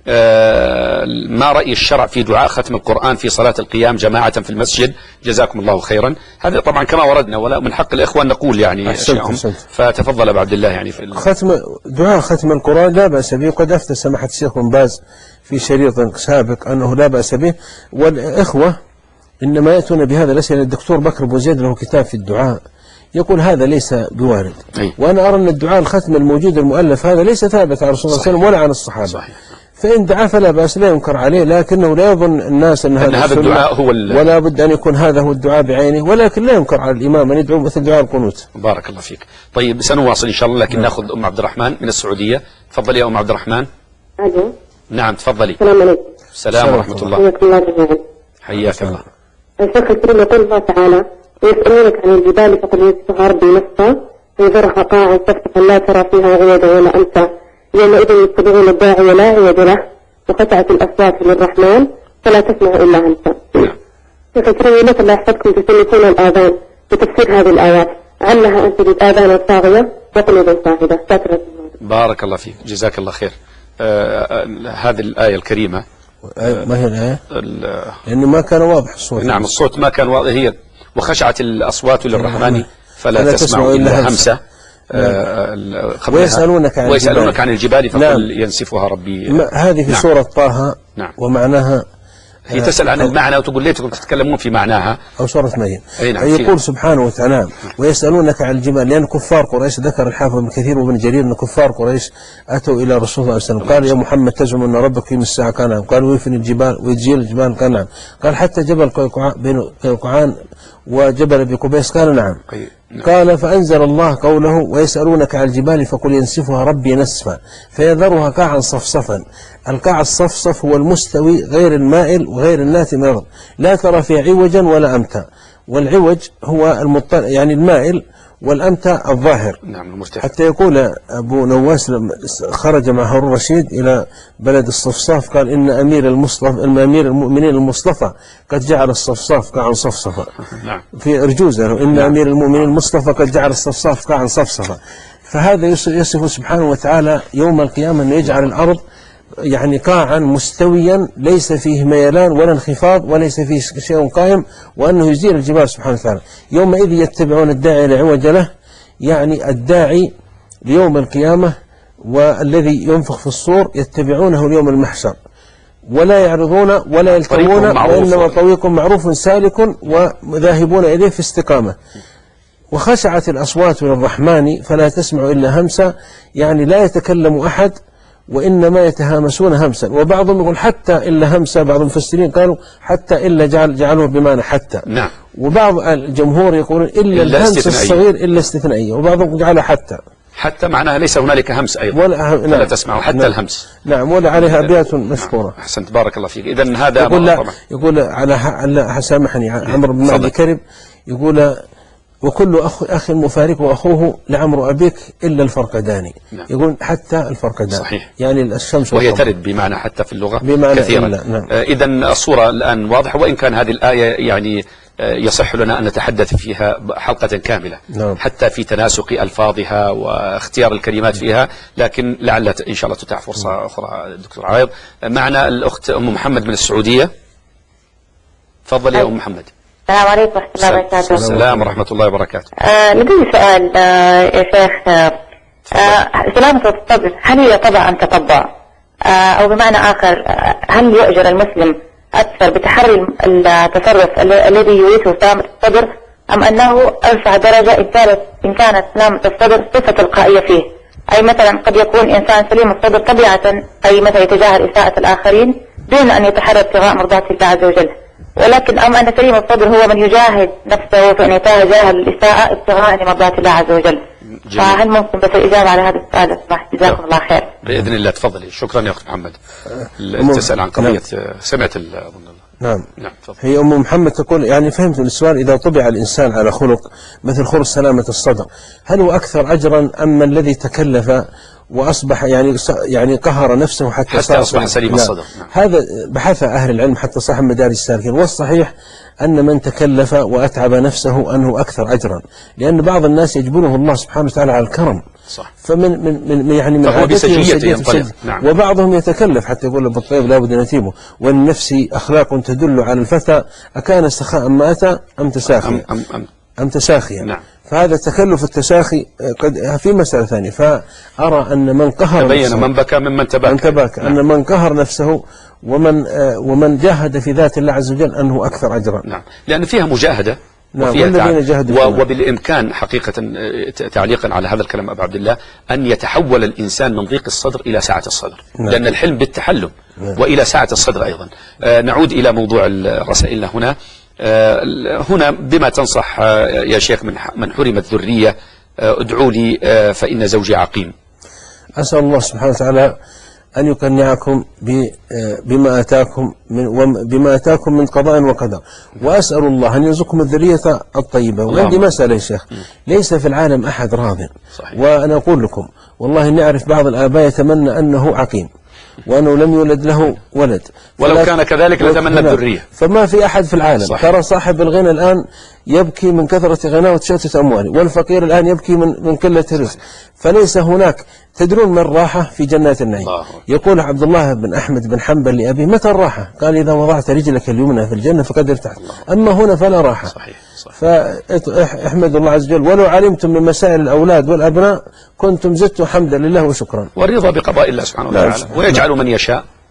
ما رأي الشرع في دعاء ختم القرآن في صلاة القيام جماعة في المسجد؟ جزاكم الله خيرا. هذا طبعا كما وردنا، ولا من حق الإخوة أن نقول يعني أشياءهم. فتفضل أبو عبد الله. يعني في دعاء ختم القرآن لا بأس به، قد أفتى سماحة الشيخ بن باز في شريط سابق أنه لا بأس به. والإخوة إنما يأتون بهذا الأسئلة. الدكتور بكر بن زيد له كتاب في الدعاء يقول هذا ليس بوارد. وأنا أرى أن الدعاء الختم الموجود المؤلف هذا ليس ثابت عن رسول الله صلى الله عليه وسلم ولا عن الصحابة. صحيح. فإن دعا فلا بأس، لا ينكر عليه، لكنه لا يظن الناس أن هذا الدعاء هو ولا بد أن يكون هذا هو الدعاء بعينه، ولكن لا ينكر على الإمام أن يدعو مثل دعاء القنوت. بارك الله فيك. طيب سنواصل إن شاء الله، لكن نأخذ أم عبد الرحمن من السعودية. تفضلي يا أم عبد الرحمن. ألو. نعم تفضلي. السلام عليكم. السلام ورحمة الله. حياك الله جميعا. حياك الله. الشيخ الكريم يقول الله تعالى: ويسألونك عن الجبال فقد ينسفها ربي نسفا فيذرها قاعا صفصفا لا ترى فيها عوجا ولا أمتا يومئذ يتبعون الداعي ولا عوج له وقطعت الأصوات للرحمن فلا تسمع إلا همسا. شيخ الكريم مثل لا يحفظكم تسلكون الآذان بتفسير هذه الآيات، علها أن تجد آذانا صاغية وقلوبا صاغدة. شكرا. بارك الله فيك، جزاك الله خير. هذه الآية الكريمة ما هي الآية؟ لأنه ما كان واضح الصوت. نعم الصوت ما كان واضح. هي وخشعت الأصوات للرحمن فلا تسمع إلا همسة. ويسألونك عن الجبال فقل ينسفها ربي. هذه في سورة طه. نعم. ومعناها هي تسأل عن المعنى وتقول ليتكم تتكلمون في معناها. أو سورة مريم. نعم. يقول سبحانه وتعالى ويسألونك عن الجبال، لأن كفار قريش، ذكر الحافظ ابن كثير وابن جرير أن كفار قريش أتوا إلى رسول الله صلى الله عليه وسلم قالوا يا محمد تزعم أن ربك في الساعة؟ قال نعم. قالوا ويفن الجبال ويجيل الجبال؟ قال نعم. قال حتى جبل قيقعان وجبل أبي قبيس؟ قال نعم. قال فأنزل الله قوله ويسألونك عن الجبال فقل ينسفها ربي نسفا فيذرها قاعا صفصفا. القاع الصفصف هو المستوي غير المائل وغير الناتئ من الأرض، لا ترى فيه عوجا ولا أمتا، والعوج هو يعني المائل والأمتا الظاهر. نعم المرتفع. حتى يقول أبو نواس لما خرج مع هارون الرشيد إلى بلد الصفصاف قال إن أمير المؤمنين المصطفى قد جعل الصفصاف قاعا صفصفا. نعم. في أرجوزة إن نعم. أمير المؤمنين المصطفى قد جعل الصفصاف قاعا صفصفا. فهذا يصف سبحانه وتعالى يوم القيامة أن يجعل الأرض يعني قاعا مستويا ليس فيه ميلان ولا انخفاض وليس فيه شيء قائم، وأنه يزيل الجبال سبحانه وتعالى. يومئذ يتبعون الداعي لا عوج له، يعني الداعي ليوم القيامة والذي ينفخ في الصور يتبعونه اليوم المحشر، ولا يعرضون ولا يلتوون، وإنما طريق معروف سالك وذاهبون إليه في استقامة. وخشعت الأصوات للرحمن فلا تسمع إلا همسا، يعني لا يتكلم أحد وإنما يتهامسون همسا. وبعضهم يقول حتى إلا همسا، بعض المفسرين قالوا حتى إلا جعلوه بمعنى حتى. نعم. وبعض الجمهور يقولون إلا الهمس الصغير إلا استثنائية، وبعضهم جعله حتى معناها ليس هنالك همس أيضا ولا تسمع حتى نعم. الهمس. نعم. ولا عليها أبيات مشكورة. نعم. أحسنت بارك الله فيك. إذن هذا يقول على سامحني عمرو بن معدي كرب يقول وكل أخ مفارق أخوه لعمر أبيك إلا الفرقداني. نعم. يقول حتى الفرقدان صحيح. يعني الشمس وهي ترد بمعنى حتى في اللغة بمعنى كثيرا. نعم. إذن الصورة الآن واضحة، وإن كان هذه الآية يعني يصح لنا أن نتحدث فيها حلقة كاملة. نعم. حتى في تناسق ألفاظها واختيار الكلمات فيها، لكن لعل إن شاء الله تتاح فرصة أخرى. دكتور عايض معنا الأخت أم محمد من السعودية. تفضل يا أم محمد. السلام عليكم ورحمة الله وبركاته. السلام ورحمة الله وبركاته. لدي سؤال يا شيخ. سلامة الصدر هل هي طبع أم تطبع؟ أو بمعنى آخر هل يؤجر المسلم أكثر بتحري التصرف الذي يورثه سلامة الصدر، أم أنه أرفع درجة إن كانت سلامة الصدر صفة تلقائية فيه؟ أي مثلا قد يكون إنسان سليم الصدر طبيعة، أي مثلا يتجاهل إساءة الآخرين دون أن يتحرى ابتغاء مرضات الله عز وجل، ولكن أم أن سليم الصدر هو من يجاهد نفسه في أن يتجاهل الإساءة ابتغاء مرضات الله عز وجل. فهل ممكن بس الإجابة على هذا السؤال؟ جزاكم الله خير. بإذن الله. تفضلي. شكرا يا أخت محمد. تسأل عن قضية سمعت أظن. نعم. نعم. هي أم محمد تقول يعني فهمت السؤال، إذا طبع الإنسان على خلق مثل خلق سلامة الصدر هل هو أكثر أجرا أم الذي تكلف وأصبح يعني قهر نفسه حتى أصبح سليم الصدر؟ نعم. هذا بحث أهل العلم حتى صاحب مدارج السالكين، والصحيح أن من تكلف وأتعب نفسه أنه أكثر أجرا، لأن بعض الناس يجبره الله سبحانه وتعالى على الكرم. صح. من عادته ينطلق. نعم. وبعضهم يتكلف حتى يقول بالطيب لا بد نتيبه، والنفس أخلاق تدل على الفتى أكان سخاء ما أتى أم تساخيا أم تساخيا. نعم. فهذا التكلف التساخي قد في مسألة ثانية. فأرى أن من قهر تبين من بكى ممن تباكى. نعم. أن من قهر نفسه ومن جاهد في ذات الله عز وجل أنه أكثر أجرا. نعم. لأن فيها مجاهدة. نعم. وبالإمكان حقيقة تعليقا على هذا الكلام أبو عبد الله أن يتحول الإنسان من ضيق الصدر إلى سعة الصدر. نعم. لأن الحلم بالتحلم. نعم. وإلى سعة الصدر أيضا. نعود إلى موضوع رسائلنا هنا بما تنصح يا شيخ من حرم الذرية. ادعوا لي فإن زوجي عقيم. أسأل الله سبحانه وتعالى أن يقنعكم بما أتاكم من قضاء وقدر، وأسأل الله أن يرزقكم الذرية الطيبة. وعندي مسألة يا شيخ، ليس في العالم أحد راض. صحيح. وأنا أقول لكم والله نعرف بعض الآباء يتمنى أنه عقيم وأنه لم يولد له ولد، ولو كان كذلك لتمنى الذرية. فما في أحد في العالم. صحيح. ترى صاحب الغنى الآن يبكي من كثرة غناه وتشتت أمواله، والفقير الآن يبكي من قلة الرزق. فليس هناك. تدرون من راحة في جنات النعيم؟ يقول عبد الله بن أحمد بن حنبل لأبي متى الراحة؟ قال إذا وضعت رجلك اليمنى في الجنة فقد ارتحت، أما هنا فلا راحة. صحيح. فاحمد الله عز وجل، ولو علمتم من مسائل الأولاد والأبناء كنتم زدتم حمدا لله وشكرا. والرضا بقضاء الله سبحانه وتعالى، ويجعل من يشاء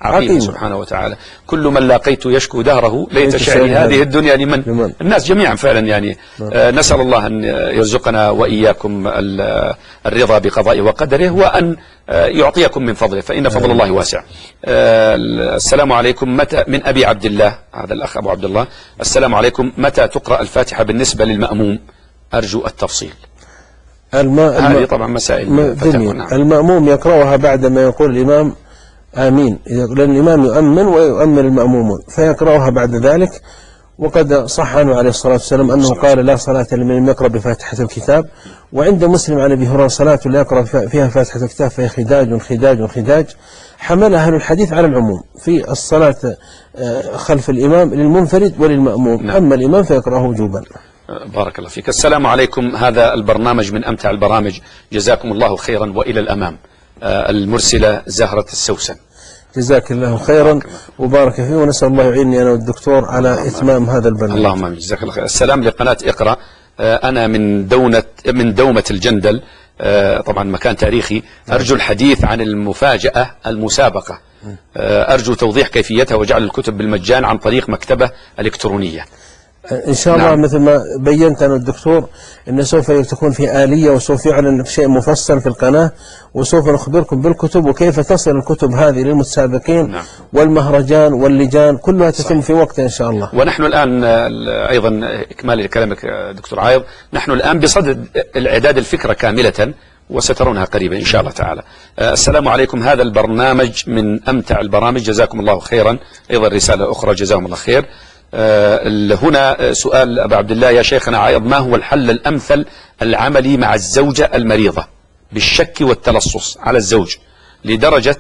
عقيمة سبحانه وتعالى. كل من لاقيت يشكو دهره ليت شعري هذه الدنيا لمن. الناس جميعا فعلا يعني. نسأل الله أن يرزقنا وإياكم الرضا بقضائه وقدره، وأن يعطيكم من فضله، فإن فضل الله واسع. السلام عليكم، متى من أبي عبد الله، هذا الأخ أبو عبد الله، السلام عليكم، متى تقرأ الفاتحة بالنسبة للمأموم؟ أرجو التفصيل. هذه طبعا مسائل. المأموم يقرأها بعدما يقول الإمام آمين، لأن الإمام يؤمن ويؤمن المأمومون، فيقرأها بعد ذلك. وقد صح عنه عليه الصلاة والسلام أنه قال لا صلاة لمن لم يقرأ بفاتحة الكتاب. وعند مسلم عن أبي هريرة صلاة لا يقرأ فيها فاتحة الكتاب فهي خداج خداج خداج. حمل أهل الحديث على العموم في الصلاة خلف الإمام للمنفرد وللمأموم. أما الإمام فيقرأه وجوبا. بارك الله فيك. السلام عليكم، هذا البرنامج من أمتع البرامج، جزاكم الله خيرا وإلى الأمام. المرسلة زهرة السوسن. جزاك الله خيرا وبارك فيه، ونسأل الله يعيني أنا والدكتور على إتمام هذا البرنامج. اللهم آمين، جزاك الله خير. السلام لقناة اقرأ. أنا من دومة الجندل، طبعا مكان تاريخي. أرجو الحديث عن المفاجأة المسابقة، أرجو توضيح كيفيتها وجعل الكتب بالمجان عن طريق مكتبة إلكترونية. إن شاء الله. مثل ما بينت أنا الدكتور أن سوف تكون في آلية، وسوف يعلن شيء مفصل في القناة، وسوف نخبركم بالكتب وكيف تصل الكتب هذه للمتسابقين. والمهرجان واللجان كلها تتم في وقت إن شاء الله. ونحن الآن أيضا إكمال لكلامك دكتور عايض، نحن الآن بصدد الإعداد الفكرة كاملة وسترونها قريبا إن شاء الله تعالى. السلام عليكم، هذا البرنامج من أمتع البرامج، جزاكم الله خيرا. أيضا رسالة أخرى، جزاهم الله خير. هنا سؤال أبا عبد الله، يا شيخنا عايض، ما هو الحل الأمثل العملي مع الزوجة المريضة بالشك والتلصص على الزوج لدرجة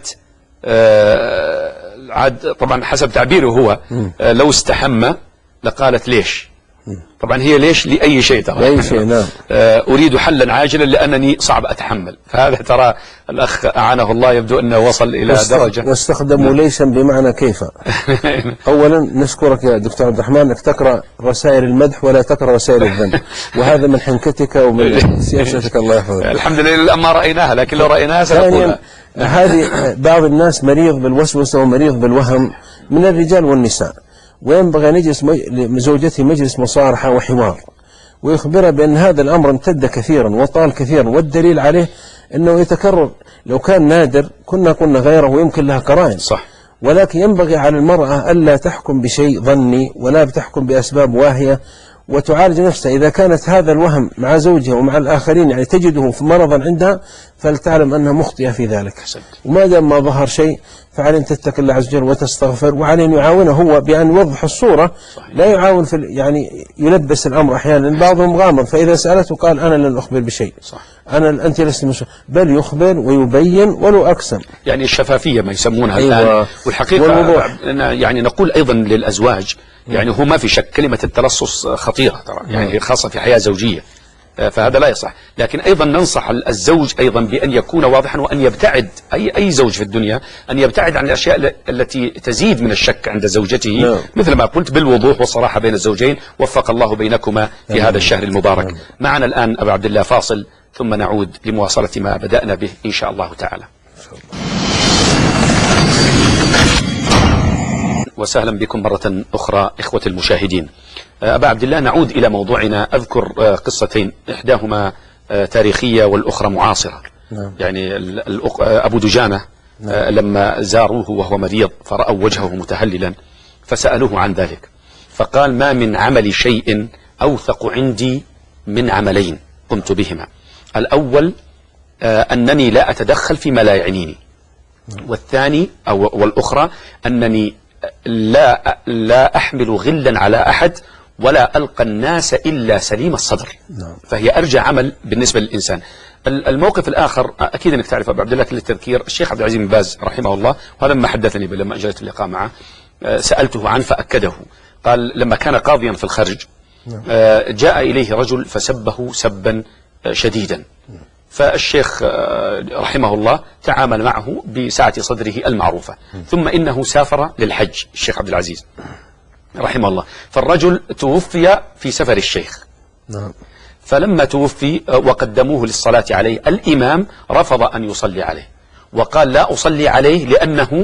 طبعا حسب تعبيره هو لو استحمى لقالت ليش. طبعا هي ليش لأي شيء ترى. لأي شيء. نعم. أريد حلا عاجلا لأنني صعب أتحمل. فهذا ترى الأخ أعانه الله يبدو أنه وصل إلى درجة. واستخدموا ليشا بمعنى كيف. أولا نشكرك يا دكتور عبد الرحمن أنك تقرأ رسائل المدح ولا تقرأ رسائل الذم، وهذا من حنكتك ومن سياستك، الله يحفظك. الحمد لله ما رأيناها، لكن لو رأيناها سنقولها. هذه بعض الناس مريض بالوسوسة ومريض بالوهم من الرجال والنساء، وينبغي أن يجلس زوجته مجلس مصارحة وحوار، ويخبرها بأن هذا الأمر امتد كثيرا وطال كثيرا، والدليل عليه أنه يتكرر. لو كان نادر كنا قلنا غيره ويمكن لها قرائن، صح. ولكن ينبغي على المرأة ألا تحكم بشيء ظني ولا بتحكم بأسباب واهية، وتعالج نفسها. إذا كانت هذا الوهم مع زوجها ومع الآخرين يعني تجده في مرضا عندها، فلتعلم أنها مخطئة في ذلك. وما دام ما ظهر شيء فعليه أن تتقي الله عز وجل وتستغفر، وعليه أن يعاونه هو بأن يوضح الصورة. صحيح. لا يعاون في يعني يلبس الأمر أحيانا، بعضهم غامض، فإذا سألته قال أنا لن أخبر بشيء. صح. أنت لست مسؤول، بل يخبر ويبين ولو أقسم. يعني الشفافية ما يسمونها. أيوة. الآن والحقيقة يعني نقول أيضا للأزواج، يعني هو ما في شك كلمة التلصص خطيرة ترى، يعني خاصة في حياة زوجية، فهذا لا يصح. لكن أيضا ننصح الزوج أيضا بأن يكون واضحا، وأن يبتعد أي زوج في الدنيا أن يبتعد عن الأشياء التي تزيد من الشك عند زوجته. مثل ما قلت بالوضوح والصراحة بين الزوجين. وفق الله بينكما في هذا الشهر المبارك. معنا الآن أبا عبد الله فاصل، ثم نعود لمواصلة ما بدأنا به إن شاء الله تعالى. وسهلا بكم مرة أخرى إخوة المشاهدين. أبا عبد الله، نعود إلى موضوعنا. أذكر قصتين، إحداهما تاريخية والأخرى معاصرة. يعني أبو دجانة لما زاروه وهو مريض فرأوا وجهه متهللا فسألوه عن ذلك، فقال ما من عمل شيء أوثق عندي من عملين قمت بهما. الأول أنني لا أتدخل فيما لا يعنيني، والثاني والأخرى أنني لا أحمل غلا على أحد ولا ألقى الناس إلا سليم الصدر. فهي أرجى عمل بالنسبة للإنسان. الموقف الآخر أكيد أنك تعرف أبو عبد الله للتذكير، الشيخ عبد العزيز بن باز رحمه الله، وهذا ما حدثني لما أجلت اللقاء معه سألته عنه فأكده. قال لما كان قاضيا في الخرج جاء إليه رجل فسبه سبا شديدا، فالشيخ رحمه الله تعامل معه بسعة صدره المعروفة. ثم إنه سافر للحج الشيخ عبد العزيز رحمه الله، فالرجل توفي في سفر الشيخ. فلما توفي وقدموه للصلاة عليه، الإمام رفض أن يصلي عليه وقال لا أصلي عليه لأنه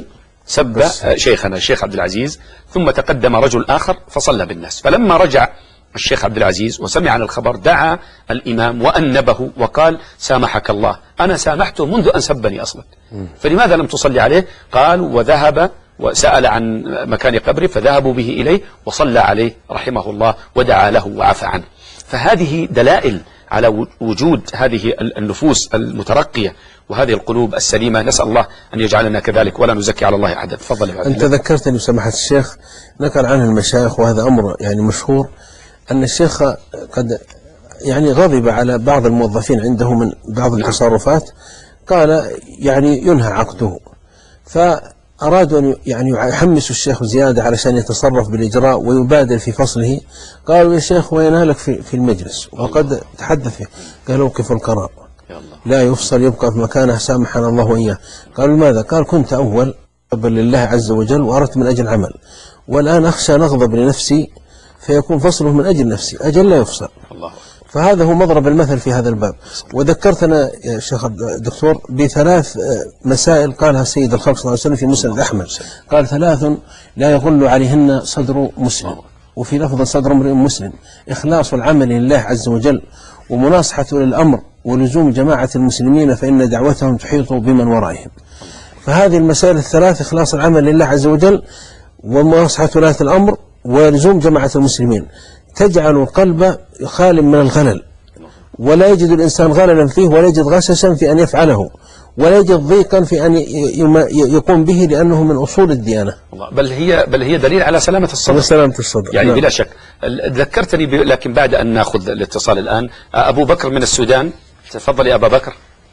سب شيخنا الشيخ عبد العزيز، ثم تقدم رجل آخر فصلى بالناس. فلما رجع الشيخ عبد العزيز وسمع عن الخبر دعا الإمام وأنبه وقال: سامحك الله، أنا سامحته منذ أن سبني أصلا، فلماذا لم تصلي عليه؟ قال: وذهب وسأل عن مكان قبره فذهبوا به إليه وصلى عليه رحمه الله ودعا له وعفى عنه. فهذه دلائل على وجود هذه النفوس المترقية وهذه القلوب السليمة. نسأل الله أن يجعلنا كذلك ولا نزكي على الله أحدا. تفضل. أنت ذكرتني سماحة الشيخ، نقل عنه المشايخ وهذا أمر يعني مشهور، أن الشيخ قد يعني غضب على بعض الموظفين عنده من بعض التصرفات، قال يعني ينهى عقده، فأرادوا أن يعني يحمسوا الشيخ زيادة علشان يتصرف بالإجراء ويبادر في فصله. قالوا: يا شيخ وينالك في المجلس، وقد تحدث فيه. قالوا: اوقفوا القرار، لا يفصل، يبقى في مكانه، سامحنا الله وإياه. قالوا: لماذا؟ قال: كنت أول قبل لله عز وجل وأردت من أجل عمل، والآن أخشى نغضب لنفسي فيكون فصله من أجل نفسي، أجل لا يفصل. الله. فهذا هو مضرب المثل في هذا الباب. وذكرتنا يا شيخ الدكتور بثلاث مسائل قالها السيد الخلق صلى الله عليه وسلم في مسند أحمد. قال: 3 لا يغل عليهن صدر مسلم، وفي لفظ صدر امرئ مسلم: إخلاص العمل لله عز وجل، ومناصحة للأمر، ولزوم جماعة المسلمين فإن دعوتهم تحيط بمن ورائهم. فهذه المسائل الثلاث: إخلاص العمل لله عز وجل، ومناصحة ولاة الأمر، ولزوم جماعة المسلمين، تجعل القلب خال من الغلل، ولا يجد الإنسان غللا فيه، ولا يجد غششا في أن يفعله، ولا يجد ضيقا في أن يقوم به، لأنه من أصول الديانة. بل هي دليل على سلامة الصدر. سلامة الصدر يعني بلا شك. ذكرتني لكن بعد أن نأخذ الاتصال الآن. أبو بكر من السودان، تفضل يا أبا بكر.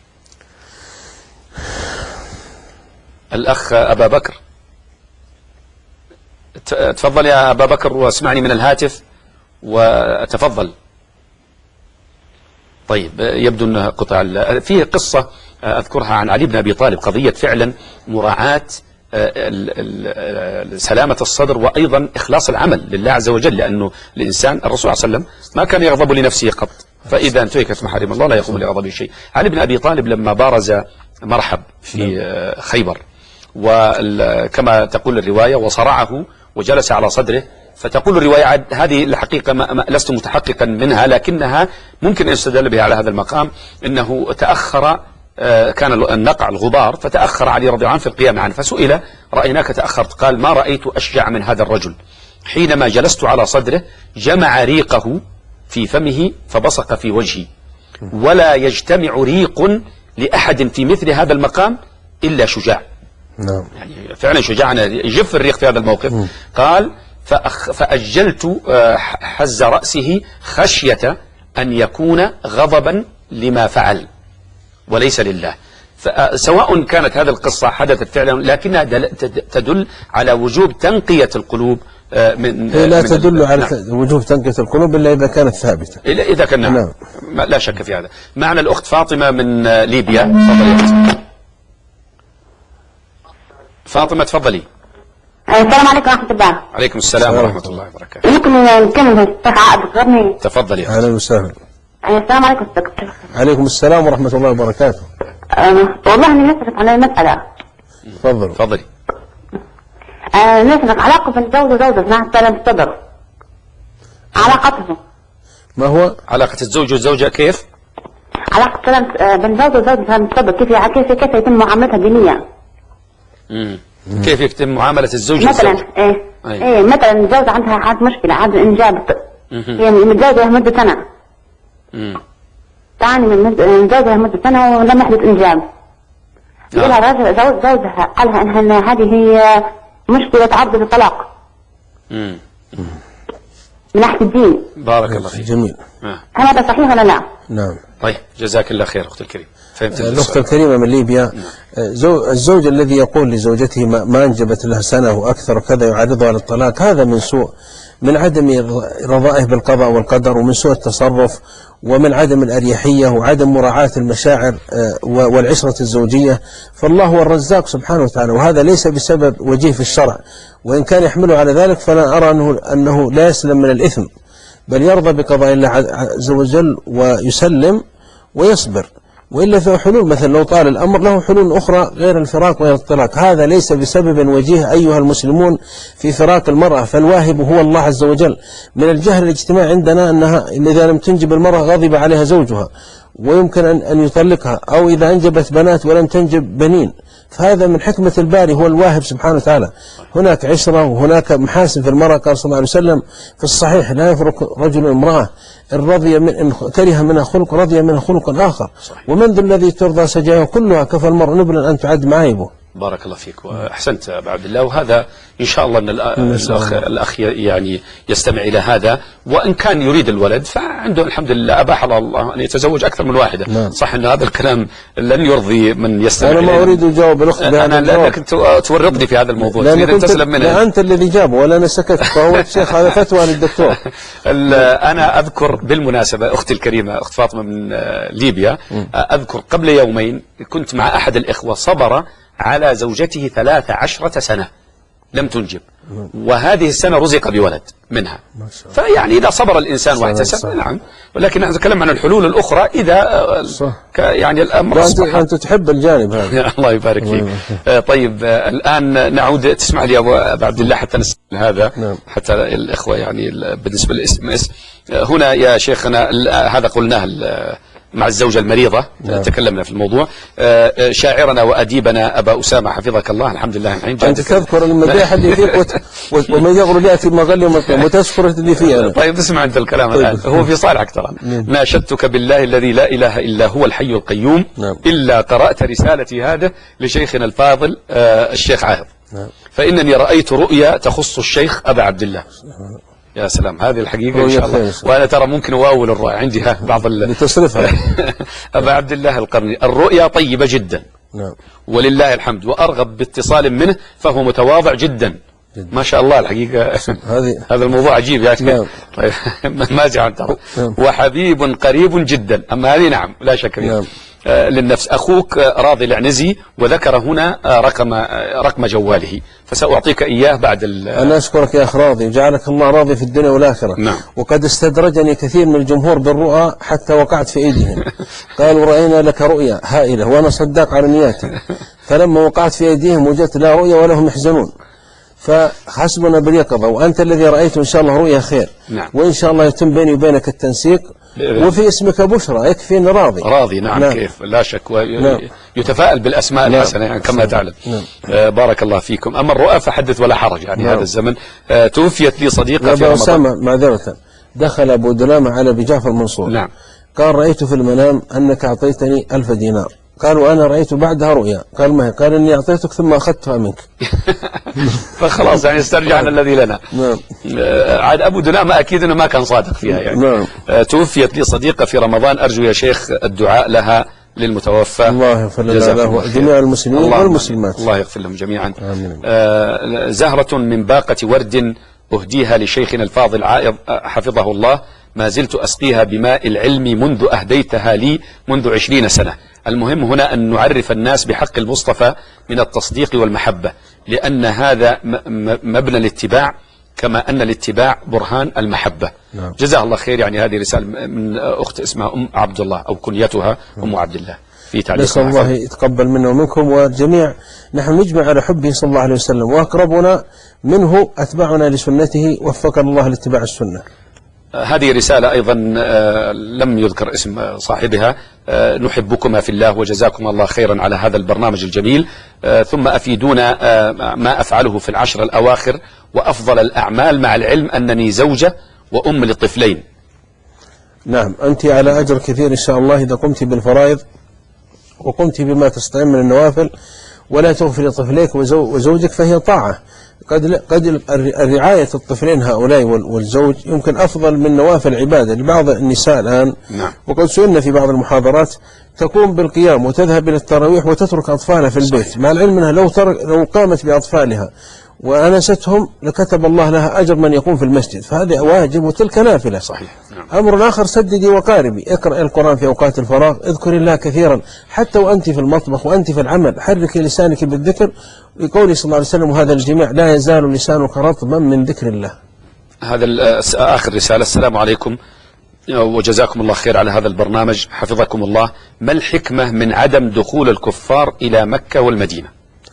الأخ أبا بكر، تفضل يا أبا بكر واسمعني من الهاتف وتفضل. طيب، يبدو أن قطع. فيه قصة أذكرها عن علي بن أبي طالب، قضية فعلا مراعاة سلامة الصدر وأيضا إخلاص العمل لله عز وجل، لأنه الإنسان الرسول صلى الله عليه وسلم ما كان يغضب لنفسه قط، فإذا انتهكت محارم الله لا يقوم لغضب شيء. علي بن أبي طالب لما بارز مرحب في خيبر، وكما تقول الرواية وصرعه وجلس على صدره، فتقول الرواية هذه الحقيقة لست متحققا منها، لكنها ممكن أن يستدل بها على هذا المقام، إنه تأخر، كان النقع الغبار، فتأخر علي رضي الله عنه في القيام عنه، فسئل: رأيناك تأخرت؟ قال: ما رأيت أشجع من هذا الرجل، حينما جلست على صدره جمع ريقه في فمه فبصق في وجهي، ولا يجتمع ريق لأحد في مثل هذا المقام إلا شجاع. نعم. يعني فعلا شجاعنا يجف الريق في هذا الموقف. قال: فأجلت حز رأسه خشية أن يكون غضبا لما فعل وليس لله. سواء كانت هذه القصة حدثت فعلا، لكنها تدل على وجوب تنقية القلوب لا تدل على وجوب تنقية القلوب إلا إذا كانت ثابتة. إذا كان نعم. لا شك في هذا. معنا الأخت فاطمة من ليبيا. تفضلي فاطمة، تفضلي. السلام عليكم ورحمة الله. عليكم السلام ورحمة الله وبركاته. ممكن نكمل الشيخ عقد غني؟ تفضلي. أهلا وسهلا. السلام عليكم دكتور. عليكم السلام ورحمة الله وبركاته. والله أنا نسألك عن المسألة. تفضلي. نسألك علاقة بين زوج وزوجة مع سلامة الصدر، علاقتهم. ما هو علاقة الزوج والزوجة؟ كيف؟ علاقة سلامة بين زوج وزوجة سلامة الصدر، كيف يتم معاملتها دينيا؟ كيف يتم معاملة الزوج مثلا ايه مثلا الزوجة عندها مشكلة، عاد انجاب، هي متزوجة مدة سنة، تعني من زوجها مدة سنة ولم يحدث انجاب، يقولها رجل زوجها قالها ان هذه هي مشكلة عرض الطلاق من ناحية الدين. بارك الله فيك. جميل. هل هذا صحيح ولا لا؟ نعم. طيب، جزاك الله خير أختي الكريمة. الأخت الكريمة من ليبيا، الزوج الذي يقول لزوجته ما أنجبت لها سنة وأكثر وكذا يعرضها على الطلاق، هذا من سوء، من عدم رضائه بالقضاء والقدر، ومن سوء التصرف، ومن عدم الأريحية، وعدم مراعاة المشاعر والعشرة الزوجية. فالله هو الرزاق سبحانه وتعالى، وهذا ليس بسبب وجيه في الشرع، وإن كان يحمله على ذلك فلا أرى أنه لا يسلم من الإثم، بل يرضى بقضاء الله عز وجل ويسلم ويصبر. وإلا فيه حلول، مثلا لو طال الأمر له حلول أخرى غير الفراق والطلاق. هذا ليس بسبب وجيه أيها المسلمون في فراق المرأة، فالواهب هو الله عز وجل. من الجهل الاجتماعي عندنا أنها إذا لم تنجب المرأة غضب عليها زوجها ويمكن أن يطلقها، أو إذا أنجبت بنات ولم تنجب بنين، فهذا من حكمة الباري هو الواهب سبحانه وتعالى. هناك عشرة وهناك محاسن في المرأة. قال صلى الله عليه وسلم في الصحيح: لا يفرق رجل امرأة إن كره منها خلق رضي منها خلق آخر. ومن ذا الذي ترضى سجاياه كلها كفى المرء نبلا أن تعد معايبه. بارك الله فيك وأحسنت أبا عبد الله. وهذا إن شاء الله أن الأخ يعني يستمع إلى هذا، وإن كان يريد الولد فعنده الحمد لله أباح الله أن يتزوج أكثر من واحدة. نعم. صح أن هذا الكلام لن يرضي من يستمع. أنا ما أريد أجاوب الأخت أنا لأنك تورطني في هذا الموضوع، لأن تسلم منه. لا أنت الذي جابه ولا أنا سكت، فهو الشيخ هذا فتوى للدكتور. أنا أذكر بالمناسبة أختي الكريمة أخت فاطمة من ليبيا، أذكر قبل يومين كنت مع أحد الإخوة صبر على زوجته 13 سنة لم تنجب، وهذه السنة رزق بولد منها. فيعني إذا صبر الإنسان واحتسب، نعم. ولكن نحن نتكلم عن الحلول الأخرى إذا يعني الأمر أنت تحب الجانب هذا. الله يبارك فيك. طيب الآن نعود، تسمح لي أبو عبد الله حتى نسأل هذا. نعم. حتى الإخوة يعني بالنسبة للSMS هنا يا شيخنا، هذا قلناه مع الزوجة المريضة. نعم. تكلمنا في الموضوع. شاعرنا وأديبنا أبا أسامة حفظك الله، الحمد لله الحين أنت تذكر المديح اللي فيك ومن يغرب يأتي مغلي وتذكر اللي فيه أنا. طيب اسمع أنت الكلام الآن، هو في صالحك ترى. ناشدتك بالله الذي لا إله إلا هو الحي القيوم. نعم. إلا قرأت رسالتي هذا لشيخنا الفاضل الشيخ عاهض. نعم. فإنني رأيت رؤيا تخص الشيخ أبا عبد الله. يا سلام، هذه الحقيقة إن شاء الله. وأنا ترى ممكن أواول الرؤيا عندي بعض لتصرفها. أبا عبد الله القرني، الرؤيا طيبة جدا. نعم. ولله الحمد، وأرغب باتصال منه، فهو متواضع جدا. ما شاء الله الحقيقة. هذا الموضوع عجيب يعني. نعم. طيب مازع ترى. وحبيب قريب جدا، أما هذه نعم لا شك فيها. نعم. للنفس. أخوك راضي العنزي وذكر هنا رقم جواله، فسأعطيك إياه بعد أنا أشكرك يا أخ راضي، وجعلك الله راضي في الدنيا والآخرة. نعم. وقد استدرجني كثير من الجمهور بالرؤى حتى وقعت في أيديهم. قالوا رأينا لك رؤيا هائلة، وأنا صداق على نياتي، فلما وقعت في أيديهم وجدت لا رؤيا ولا هم يحزنون. فحسبنا باليقظة، وأنت الذي رأيته إن شاء الله رؤيا خير. نعم. وإن شاء الله يتم بيني وبينك التنسيق. وفي اسمك بشرى، يكفي أن راضي. نعم. كيف لا شك. يتفائل بالأسماء الحسنة يعني كما تعلم. بارك الله فيكم. أما الرؤى فحدث ولا حرج يعني. هذا الزمن. توفيت لي صديقة في رمضان. أسامة معذرة، دخل أبو دلامة على أبي جعفر منصور. نعم. قال رأيت في المنام أنك أعطيتني 1000 دينار. قال وأنا رأيت بعدها رؤيا. قال ما هي؟ قال إني أعطيتك ثم أخذتها منك. فخلاص يعني استرجعنا الذي لنا. نعم. عاد أبو دلامة أكيد أنه ما كان صادق فيها يعني. نعم. توفيت لي صديقة في رمضان، أرجو يا شيخ الدعاء لها للمتوفى. الله يغفر له جميع المسلمين والمسلمات. الله يغفر لهم جميعا. آمين. زهرة من باقة ورد أهديها لشيخنا الفاضل عائض حفظه الله، ما زلت أسقيها بماء العلم منذ أهديتها لي منذ 20 سنة. المهم هنا أن نعرف الناس بحق المصطفى من التصديق والمحبة، لأن هذا مبنى الاتباع، كما أن الاتباع برهان المحبة. نعم. جزاها الله خير. يعني هذه رسالة من أخت اسمها أم عبد الله أو كنيتها أم عبد الله في تعليق. نسأل الله يتقبل منا ومنكم والجميع. نحن نجمع على حبه صلى الله عليه وسلم، وأقربنا منه أتبعنا لسنته، وفقنا الله لاتباع السنة. هذه رسالة أيضا لم يذكر اسم صاحبها. نحبكما في الله وجزاكم الله خيرا على هذا البرنامج الجميل. ثم أفيدونا ما أفعله في العشر الأواخر وأفضل الأعمال، مع العلم أنني زوجة وأم لطفلين. نعم، أنت على أجر كثير إن شاء الله إذا قمت بالفرائض وقمت بما تستطيع من النوافل، ولا تغفل طفليك وزوجك، فهي طاعة. قد الرعاية الطفلين هؤلاء والزوج يمكن أفضل من نوافل عبادة لبعض النساء الآن. نعم. وقد سئلنا في بعض المحاضرات تقوم بالقيام وتذهب إلى التراويح وتترك أطفالها في البيت. صحيح. مع العلم أنها لو قامت بأطفالها وأنستهم لكتب الله لها أجر من يقوم في المسجد، فهذا واجب وتلك نافلة. صحيح. نعم. أمر آخر، سددي وقاربي، اقرأ القرآن في أوقات الفراغ، اذكر الله كثيرا، حتى وأنت في المطبخ وأنت في العمل، حركي لسانك بالذكر، لقوله صلى الله عليه وسلم وهذا الجميع لا يزال لسانك رطبا من ذكر الله. هذا آخر رسالة. السلام عليكم، وجزاكم الله خير على هذا البرنامج حفظكم الله. ما الحكمة من عدم دخول الكفار إلى مكة والمدينة؟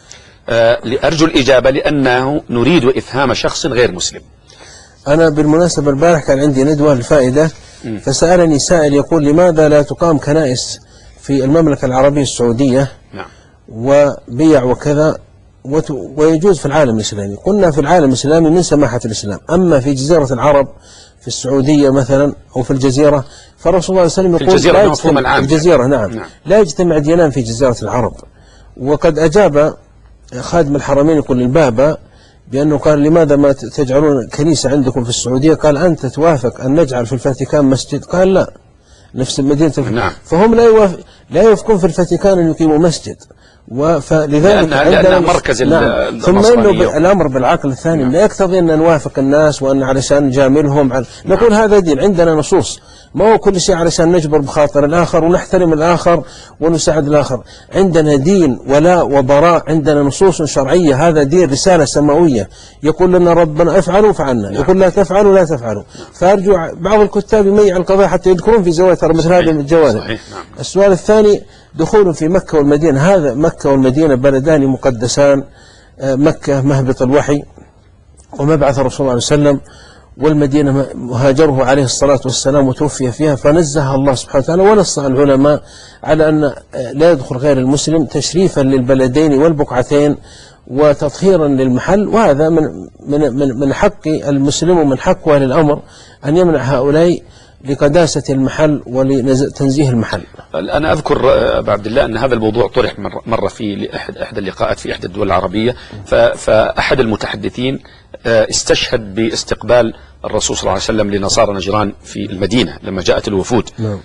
أرجو الإجابة لأنه نريد إفهام شخص غير مسلم. أنا بالمناسبة البارح كان عندي ندوة للفائدة، فسألني سائل يقول لماذا لا تقام كنائس في المملكة العربية السعودية؟ نعم. وبيع وكذا ويجوز في العالم الإسلامي. قلنا في العالم الإسلامي من سماحة الإسلام، أما في جزيرة العرب في السعودية مثلا أو في الجزيرة، فالرسول صلى الله عليه وسلم يقول لا يجتمع الجزيرة نعم لا يجتمع دينان في جزيرة العرب. وقد أجاب خادم الحرمين يقول البابا بأنه قال لماذا ما تجعلون كنيسة عندكم في السعودية؟ قال أنت توافق أن نجعل في الفاتيكان مسجد؟ قال لا، نفس المدينة. نعم. فهم لا يوافقون في الفاتيكان أن يقيموا مسجد، فلذلك لأن مركز نعم. ثم إنه الأمر بالعقل الثاني لا يقتضي أن نوافق الناس وأن علشان نجاملهم نقول هذا دين، عندنا نصوص، ما هو كل شيء علشان نجبر بخاطر الآخر ونحترم الآخر ونساعد الآخر. عندنا دين ولاء وبراء، عندنا نصوص شرعية، هذا دين رسالة سماوية يقول لنا ربنا افعلوا فعلنا، يقول لا تفعلوا لا تفعلوا. فأرجو بعض الكتاب يميع القضاء حتى يذكرون في زوايا مثل هذه الجوانب. السؤال الثاني دخول في مكة والمدينة. هذا مكة والمدينة بلدان مقدسان، مكة مهبط الوحي ومبعث الرسول صلى الله عليه وسلم، والمدينة هاجره عليه الصلاة والسلام وتوفي فيها، فنزه الله سبحانه وتعالى ونص العلماء على أن لا يدخل غير المسلم تشريفا للبلدين والبقعتين وتطهيرا للمحل. وهذا من حق المسلم ومن حق أهل الأمر أن يمنع هؤلاء لقداسة المحل ولتنزيه المحل. أنا أذكر أبا عبد الله أن هذا الموضوع طرح مرة في إحدى اللقاءات في إحدى الدول العربية، فأحد المتحدثين استشهد باستقبال الرسول صلى الله عليه وسلم لنصارى نجران في المدينة لما جاءت الوفود.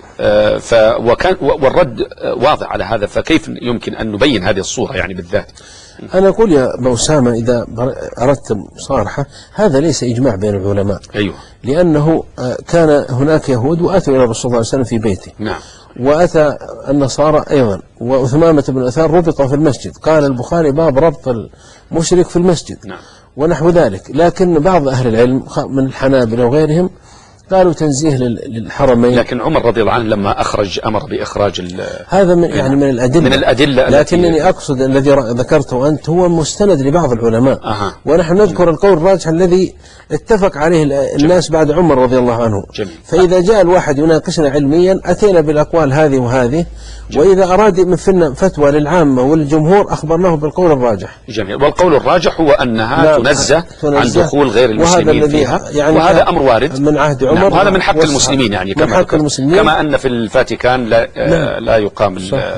والرد واضح على هذا، فكيف يمكن أن نبين هذه الصورة يعني بالذات؟ أنا أقول يا أبو أسامة إذا أردت مصارحة، هذا ليس إجماع بين العلماء. أيوه. لأنه كان هناك يهود وأتوا إلى الرسول صلى الله عليه وسلم في بيته. نعم. وأتى النصارى أيضا، وثمامة بن أثار ربط في المسجد، قال البخاري باب ربط المشرك في المسجد. نعم. ونحو ذلك. لكن بعض أهل العلم من الحنابلة وغيرهم قالوا تنزيه للحرمين. لكن عمر رضي الله عنه لما أمر بإخراج هذا من الأدلة. لكنني أقصد الذي ذكرته أنت هو مستند لبعض العلماء. ونحن نذكر القول الراجح الذي اتفق عليه الناس بعد عمر رضي الله عنه. جميل. فإذا جاء الواحد يناقشنا علميا أتينا بالأقوال هذه وهذه. جميل. وإذا أراد من فتوى للعامة والجمهور أخبرناه بالقول الراجح. جميل. والقول الراجح هو أنها تنزه عن دخول غير المسلمين فيها، يعني وهذا أمر وارد من عهد عمر. نعم. وهذا من حق المسلمين يعني كما أن في الفاتيكان لا يقام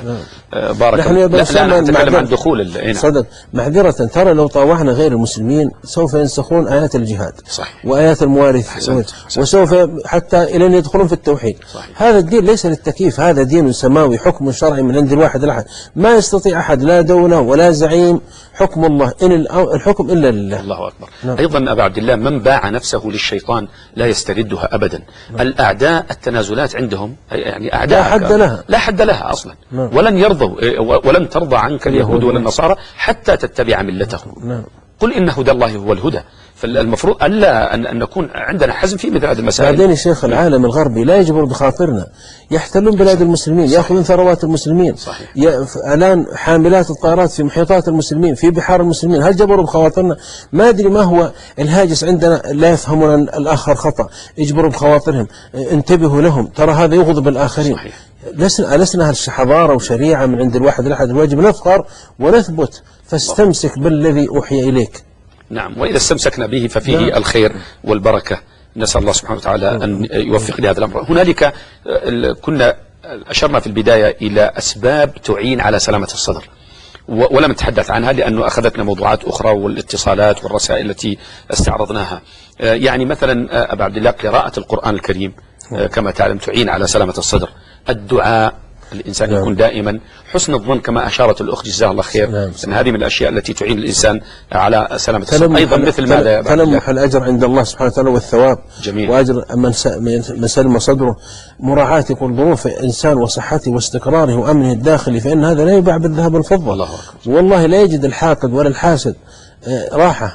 بارك الله. لا نتكلم عن دخول صدق. معذرة، ترى لو طاوعنا غير المسلمين سوف ينسخون آيات الجهاد. صحيح. وآيات الموارث. وسوف حتى إلى أن يدخلون في التوحيد. صحيح. هذا الدين ليس للتكييف، هذا دين سماوي، حكم شرعي من عند الواحد الأحد، ما يستطيع أحد لا دولة ولا زعيم، حكم الله، إن الحكم إلا لله. الله أكبر. أيضا أبا عبد الله من باع نفسه للشيطان لا يستردها أبدا. الأعداء التنازلات عندهم يعني أعداء لا حد لها أصلا. ولن يرضوا ولن ترضى عنك اليهود ولا النصارى حتى تتبع ملتهم. قل إن هدى الله هو الهدى. فالمفروض ألا أن نكون عندنا حزم في مثل هذه المسائل. بعدين يا شيخ العالم الغربي لا يجبر بخاطرنا، يحتلون بلاد المسلمين، يأخذون ثروات المسلمين. صحيح. الآن حاملات الطائرات في محيطات المسلمين، في بحار المسلمين، هل جبروا بخواطرنا؟ ما أدري ما هو الهاجس عندنا، لا يفهمون الآخر خطأ، يجبروا بخواطرهم، انتبهوا لهم، ترى هذا يغضب الآخرين. صحيح. لسنا حضارة وشريعة من عند الواحد الأحد، الواجب نفخر ونثبت، فاستمسك بالذي أوحي إليك. نعم. وإذا استمسكنا به ففيه الخير والبركة. نسأل الله سبحانه وتعالى أن يوفق لهذا الأمر. هنالك كنا أشرنا في البداية إلى أسباب تعين على سلامة الصدر، ولم نتحدث عنها لأنه أخذتنا موضوعات أخرى والاتصالات والرسائل التي استعرضناها. يعني مثلا أبا عبد الله قراءة القرآن الكريم كما تعلم تعين على سلامة الصدر. الدعاء، الإنسان يكون دائما حسن الظن كما أشارت الأخت جزاها الله خير، أن هذه من الأشياء التي تعين الإنسان على سلامة الصدر. أيضا مثل ماذا تلمح الأجر عند الله سبحانه وتعالى والثواب. جميل. وأجر من سلم صدره، مراعاة يقول ظروف الإنسان وصحته واستقراره وأمنه الداخلي، فإن هذا لا يباع بالذهب والفضة. والله لا يجد الحاقد ولا الحاسد راحة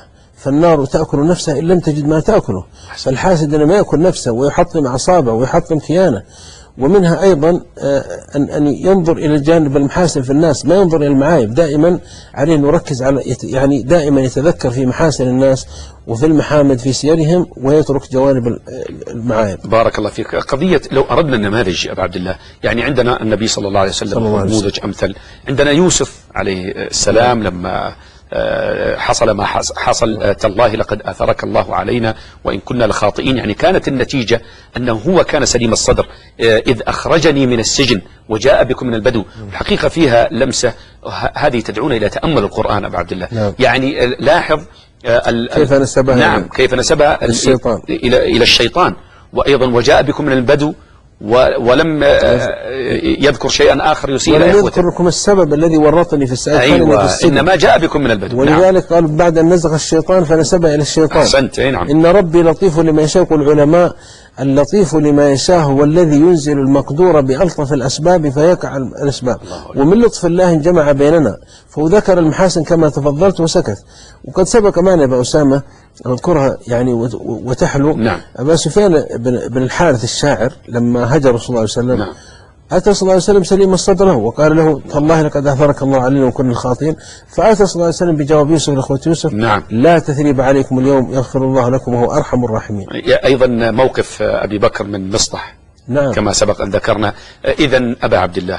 فالنار تأكل نفسها إن لم تجد ما تأكله. فالحاسد لما يأكل نفسه ويحطم أعصابه ويحطم كيانه. ومنها أيضا أن ينظر إلى الجانب المحاسن في الناس، ما ينظر إلى المعايب. دائما عليه نركز على يعني دائما يتذكر في محاسن الناس وفي المحامد في سيرهم ويترك جوانب المعايب. بارك الله فيك. قضية لو أردنا النماذج أبا عبد الله، يعني عندنا النبي صلى الله عليه وسلم نموذج أمثل، عندنا يوسف عليه السلام لما حصل ما حصل تالله لقد أثرك الله علينا وإن كنا لخاطئين، يعني كانت النتيجة أنه هو كان سليم الصدر. إذ أخرجني من السجن وجاء بكم من البدو، الحقيقة فيها لمسة هذه تدعونا إلى تأمل القرآن أبا عبد الله. نعم. يعني لاحظ كيف نسبها، نعم كيف نسبها الشيطان إلى الشيطان. وأيضا وجاء بكم من البدو ولم يذكر شيئا آخر يسير ولم يذكر لكم السبب الذي ورطني في السعادة. أيوة، إنما جاء بكم من البدو. ولذلك قال بعد أن نزغ الشيطان فنسبها إلى الشيطان. أحسنت. نعم. إن ربي لطيف لما يشاء. يقول العلماء اللطيف لما يشاء هو الذي ينزل المقدور بألطف الأسباب فيقع الأسباب. ومن لطف الله جمع بيننا، فهو ذكر المحاسن كما تفضلت وسكت. وقد سبق معنا أبا أسامة أذكرها يعني وتحلو. نعم. أبا سفيان بن الحارث الشاعر لما هجر صلى الله عليه وسلم، نعم. أتى صلى الله عليه وسلم سليم الصدر له وقال له تالله لقد أثرك الله علينا وكنا الخاطئين. فأتى صلى الله عليه وسلم بجواب يوسف لإخوة يوسف. نعم. لا تثريب عليكم اليوم يغفر الله لكم وهو أرحم الراحمين. أيضا موقف أبي بكر من مصطح. نعم. كما سبق أن ذكرنا. إذا أبا عبد الله،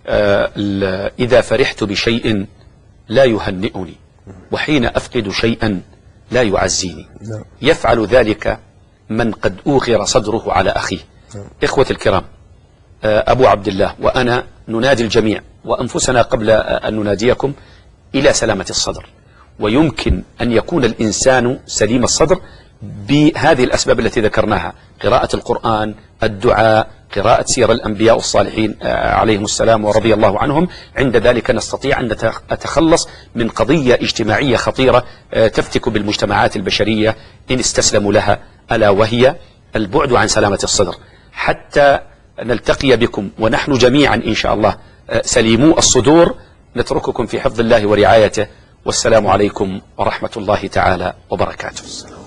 إذا فرحت بشيء لا يهنئني وحين أفقد شيئا لا يعزيني. نعم. يفعل ذلك من قد أوغر صدره على أخيه. نعم. إخوة الكرام، أبو عبد الله وأنا ننادي الجميع وأنفسنا قبل أن نناديكم إلى سلامة الصدر. ويمكن أن يكون الإنسان سليم الصدر بهذه الأسباب التي ذكرناها: قراءة القرآن، الدعاء، قراءة سير الأنبياء الصالحين عليهم السلام ورضي الله عنهم. عند ذلك نستطيع أن نتخلص من قضية اجتماعية خطيرة تفتك بالمجتمعات البشرية إن استسلموا لها، ألا وهي البعد عن سلامة الصدر. حتى نلتقي بكم ونحن جميعا إن شاء الله سليمو الصدور، نترككم في حفظ الله ورعايته، والسلام عليكم ورحمة الله تعالى وبركاته.